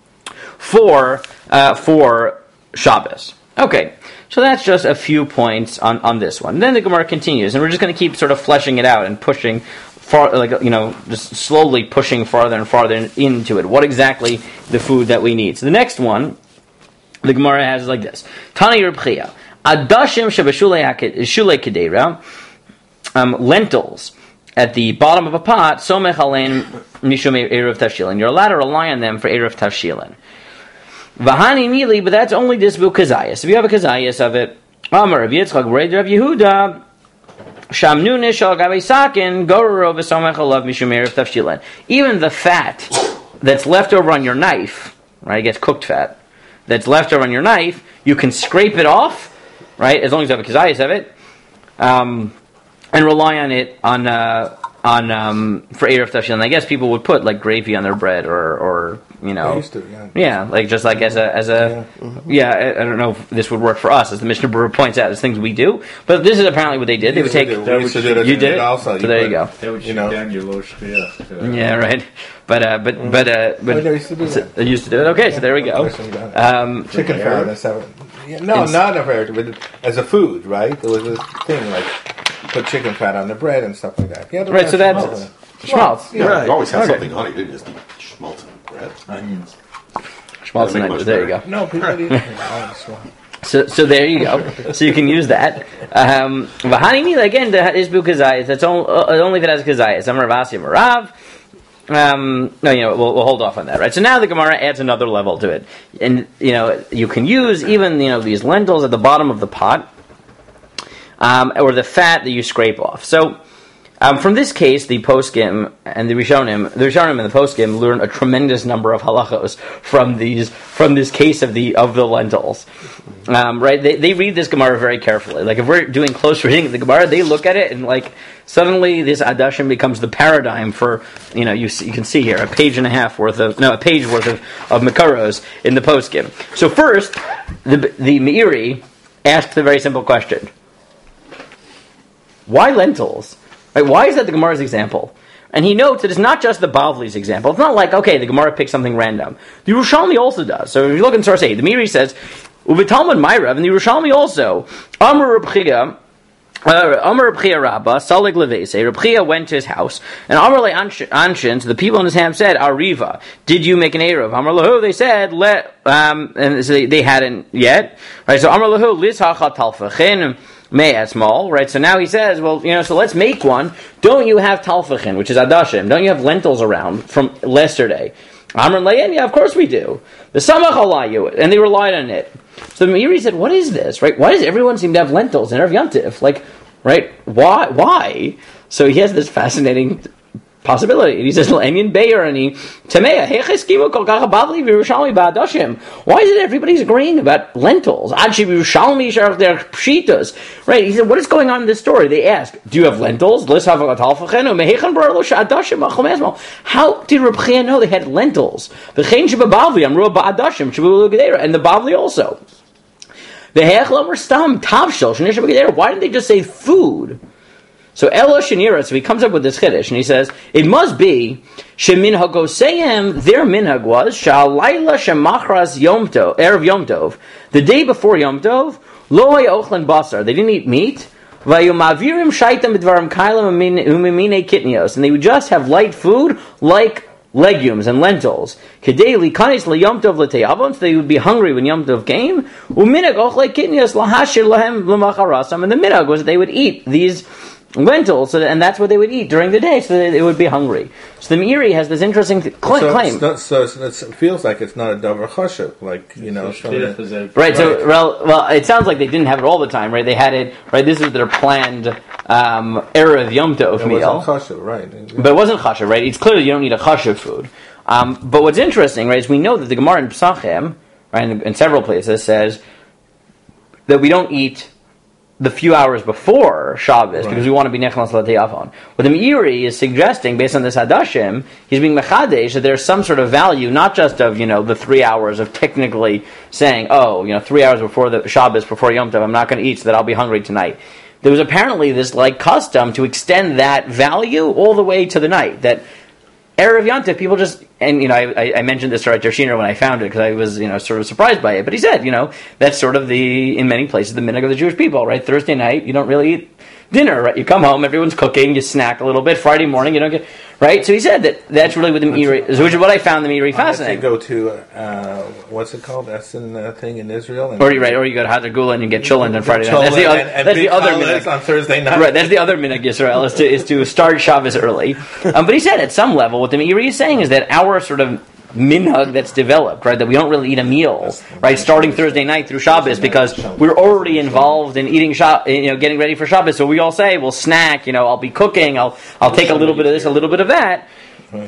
[SPEAKER 1] for, uh, for Shabbos. Okay, so that's just a few points on, on this one. Then the Gemara continues, and we're just going to keep sort of fleshing it out and pushing far, like, you know, just slowly pushing farther and farther into it. What exactly the food that we need? So the next one, the Gemara has like this: Tani Reb Chia, Adashim shebeshulei kedera, um, lentils at the bottom of a pot, somech alein mishum erev tavshilin. You're allowed to rely on them for erev tavshilin. Vahani mili, but that's only this bu kazayas. If you have a kazayas of it, Amar Rav Yitzchak Rav Yehuda, Shamnu nishal gabe sakin gororo v'somech alav mishum erev tavshilin. Even the fat that's left over on your knife, right? I guess cooked fat that's left over on your knife, you can scrape it off, right? As long as you have a kazayas of it, um, and rely on it on uh, on um, for erev tavshilin. I guess people would put like gravy on their bread, or or you know,
[SPEAKER 5] I used to, yeah.
[SPEAKER 1] yeah, like just like as a as a yeah. Mm-hmm. yeah I, I don't know if this would work for us, as the Mishnah Berurah points out, as things we do. But this is apparently what they did. They would take.
[SPEAKER 5] That used to do it
[SPEAKER 1] you did it
[SPEAKER 5] also.
[SPEAKER 1] So there you go.
[SPEAKER 3] That would
[SPEAKER 5] you know.
[SPEAKER 3] down your low shviyah.
[SPEAKER 1] Yeah, right. But uh, but mm-hmm. but uh, but
[SPEAKER 5] oh, they used to do that.
[SPEAKER 1] They used to do it. Okay, so there we go. Um,
[SPEAKER 5] Chicken fat. That's how. Yeah, no, it's, not a very, but as a food, right? There was this thing like put chicken fat on the bread and stuff like that. Yeah,
[SPEAKER 1] right. So that's schmaltz.
[SPEAKER 4] Yeah,
[SPEAKER 1] right.
[SPEAKER 4] You always had
[SPEAKER 1] okay.
[SPEAKER 4] something on it. You didn't just eat schmaltz and bread. Onions.
[SPEAKER 1] Schmaltz and onions. There you go.
[SPEAKER 5] No, people eat
[SPEAKER 1] So, so there you go. So you can use that. Um, again, the is bu kazayas. That's only if it has kazayas. I'm Rav Asi Marav. Um, no, you know, we'll, we'll hold off on that, right? So now the Gemara adds another level to it, and you know, you can use even you know these lentils at the bottom of the pot, um, or the fat that you scrape off. So. Um, from this case, the poskim and the Rishonim, the Rishonim and the poskim learn a tremendous number of halachos from these, from this case of the of the lentils. Um, right? They they read this Gemara very carefully. Like if we're doing close reading of the Gemara, they look at it and like suddenly this adashim becomes the paradigm for you know you see, you can see here a page and a half worth of no a page worth of of makaros in the poskim. So first, the the Meiri asked the very simple question: why lentils? Right, why is that the Gemara's example? And he notes that it's not just the Bavli's example. It's not like, okay, the Gemara picks something random. The Yerushalmi also does. So if you look in source eight, the Meiri says, Uvitalmud Ma'irav, and the Yerushalmi also, Amar Reb Chia, Amar Reb Chia Rabba, Salig Levese, Reb Chia went to his house, and Amar Le Anshin, so the people in his ham said, Ariva, did you make an Erev? Amar Lahu, they said, let, um, and so they, they hadn't yet. Right, so Amar Lahu, Liz Hacha Talfachin, May small, right? So now he says, well, you know, so let's make one. Don't you have talfachin, which is adashim? Don't you have lentils around from yesterday? Amr Layan, yeah, of course we do. The samach alayu, and they relied on it. So the Meiri said, what is this, right? Why does everyone seem to have lentils in Erev Yontif? Like, right? Why? Why? So he has this fascinating possibility. And he says, L'enyan Beir and he Tameya, Hecheskimu kol kacha bavli v'Yerushalmi ba'adashim. Why is it everybody's agreeing about lentils? Adshi v'Yerushalmi sharach their pshitas. Right? He said, what is going on in this story? They ask, do you have lentils? How did Reb Chia know they had lentils? And the bavli also. Why didn't they just say food? So Elo Shanira, so he comes up with this chiddush, and he says, it must be, Shemin Hagoseyem, their minhag was, Sha'alayla Shemachras Yom Tov, Erev Yom Tov, the day before Yom Tov, Lo Ochlan Basar, they didn't eat meat, Vayumavirim Shaitam B'dvarim Kailam Umimine Kitnios, and they would just have light food, like legumes and lentils. Kedei Likanis LeYom Tov L'Teyavon, so they would be hungry when Yom Tov came, Uminhag Ochle Kitnios Lahashir Lahem L'Macharasam, and the minhag was that they would eat these lentils, so that, and that's what they would eat during the day, so that they would be hungry. So the Meiri has this interesting th- cl-
[SPEAKER 5] so
[SPEAKER 1] claim.
[SPEAKER 5] It's not, so it's, it feels like it's not a davar chashuv, like you know.
[SPEAKER 3] So
[SPEAKER 5] that,
[SPEAKER 1] right. So well, well, it sounds like they didn't have it all the time, right? They had it. Right. This is their planned um, Erev Yom Tov
[SPEAKER 5] it
[SPEAKER 1] meal.
[SPEAKER 5] Wasn't chashuv, right? Yeah.
[SPEAKER 1] But it wasn't chashuv, right? It's clear you don't need a chashuv food. Um, but what's interesting, right, is we know that the Gemara in Pesachim, right, in, in several places says that we don't eat the few hours before Shabbos, right, because we want to be nechlas l'teyavon. What the Meiri is suggesting, based on this Hadashim, he's being mechadesh that there's some sort of value, not just of, you know, the three hours of technically saying, oh, you know, three hours before the Shabbos, before Yom Tov, I'm not going to eat so that I'll be hungry tonight. There was apparently this, like, custom to extend that value all the way to the night, that Erev Yom Tov, people just, and, you know, I, I mentioned this to Rav Shiner when I found it, because I was, you know, sort of surprised by it, but he said, you know, that's sort of the, in many places, the minhag of the Jewish people, right? Thursday night, you don't really eat dinner, right? You come home, everyone's cooking, you snack a little bit. Friday morning, you don't get, right? So he said that that's really what the Meiri, which is what I found the Meiri fascinating.
[SPEAKER 5] You go to, uh, what's it called? That's in uh, thing in Israel.
[SPEAKER 1] And or you right, or you go to Hadar Gula and you get cholent on Friday night. That's the,
[SPEAKER 5] and, and
[SPEAKER 1] that's the other minhag
[SPEAKER 5] on Thursday night.
[SPEAKER 1] Right, that's the other minhag Yisrael is to is to start Shabbos early. Um, but he said at some level, what the Meiri is saying is that our sort of minhag that's developed, right, that we don't really eat a meal, right, starting Thursday night through Shabbos, because we're already involved in eating, Shab- you know, getting ready for Shabbos. So we all say, we'll snack, you know, I'll be cooking, I'll I'll take a little bit of this, a little bit of that. The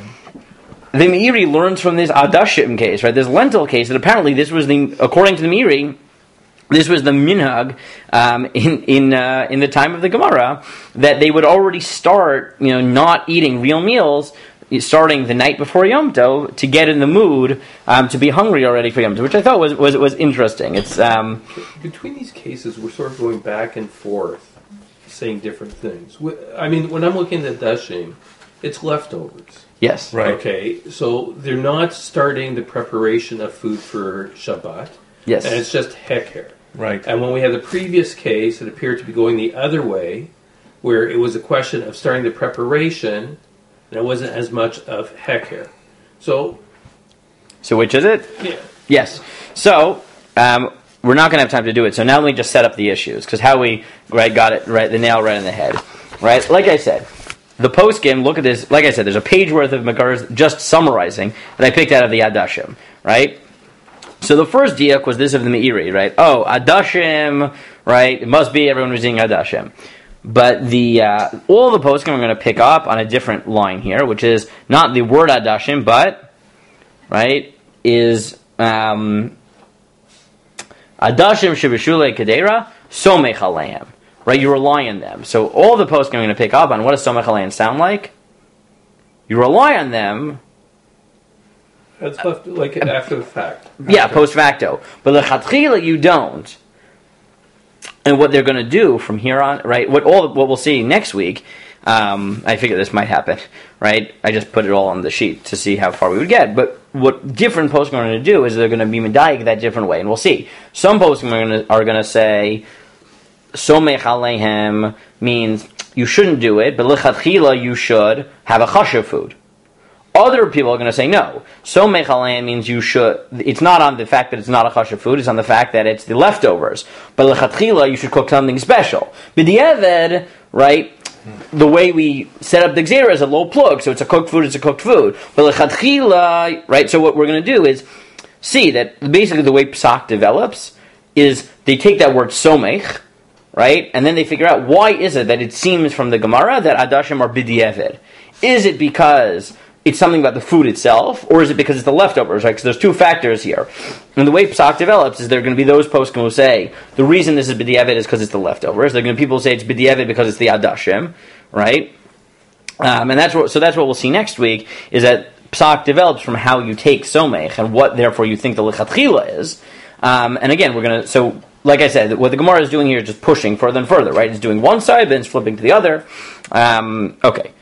[SPEAKER 1] Meiri learns from this Adashim case, right, this lentil case, that apparently this was the, according to the Meiri, this was the minhag um, in in uh, in the time of the Gemara, that they would already start, you know, not eating real meals starting the night before Yom Tov to get in the mood um, to be hungry already for Yom Tov, which I thought was was, was interesting. It's um,
[SPEAKER 2] between these cases, we're sort of going back and forth, saying different things. I mean, when I'm looking at Dashim, it's leftovers.
[SPEAKER 1] Yes.
[SPEAKER 2] Right. Okay, so they're not starting the preparation of food for Shabbat.
[SPEAKER 1] Yes.
[SPEAKER 2] And it's just heker.
[SPEAKER 5] Right.
[SPEAKER 2] And when we had the previous case, it appeared to be going the other way, where it was a question of starting the preparation, and it wasn't as much of heker. So,
[SPEAKER 1] so which is it?
[SPEAKER 2] Yeah.
[SPEAKER 1] Yes. So um, we're not going to have time to do it. So now let me just set up the issues, because how we right got it right, the nail right in the head. Right. Like I said, the poskim. Look at this. Like I said, there's a page worth of Megaras just summarizing that I picked out of the Adashim. Right. So the first diak was this of the Meiri. Right. Oh, Adashim. Right. It must be everyone was eating Adashim. But the uh, all the poskim are going to pick up on a different line here, which is not the word Adashim, but right is um, Adashim shebeshulei kedera somech aleim. Right, you rely on them. So all the poskim are going to pick up on what does somech aleim sound like. You rely on them.
[SPEAKER 2] That's left, like after the fact.
[SPEAKER 1] Yeah, post facto. But lechatchila you don't. And what they're going to do from here on, right? What all what we'll see next week, um, I figure this might happen, right? I just put it all on the sheet to see how far we would get. But what different poskim are going to do is they're going to be medayik that different way, and we'll see. Some poskim are going to are going to say somech aleihem means you shouldn't do it, but lechatchila you should have a chashuv food. Other people are going to say no. So mechalein means you should. It's not on the fact that it's not a chashuv food. It's on the fact that it's the leftovers. But lechatchila, you should cook something special. B'diavad, right? The way we set up the gzera is a low plug, so it's a cooked food. It's a cooked food. But lechatchila, right? So what we're going to do is see that basically the way psak develops is they take that word somech, right, and then they figure out why is it that it seems from the Gemara that adashim are b'diavad. Is it because it's something about the food itself, or is it because it's the leftovers, right? Because there's two factors here. And the way Psak develops is there are going to be those poskim who say, the reason this is B'diavad is because it's the leftovers. There are going to be people who say it's B'diavad because it's the Adashim, right? Um, and that's what, so that's what we'll see next week, is that Psak develops from how you take Somech, and what, therefore, you think the Lechatchila is. Um, and again, we're going to, so, like I said, what the Gemara is doing here is just pushing further and further, right? It's doing one side, then it's flipping to the other. Um, okay.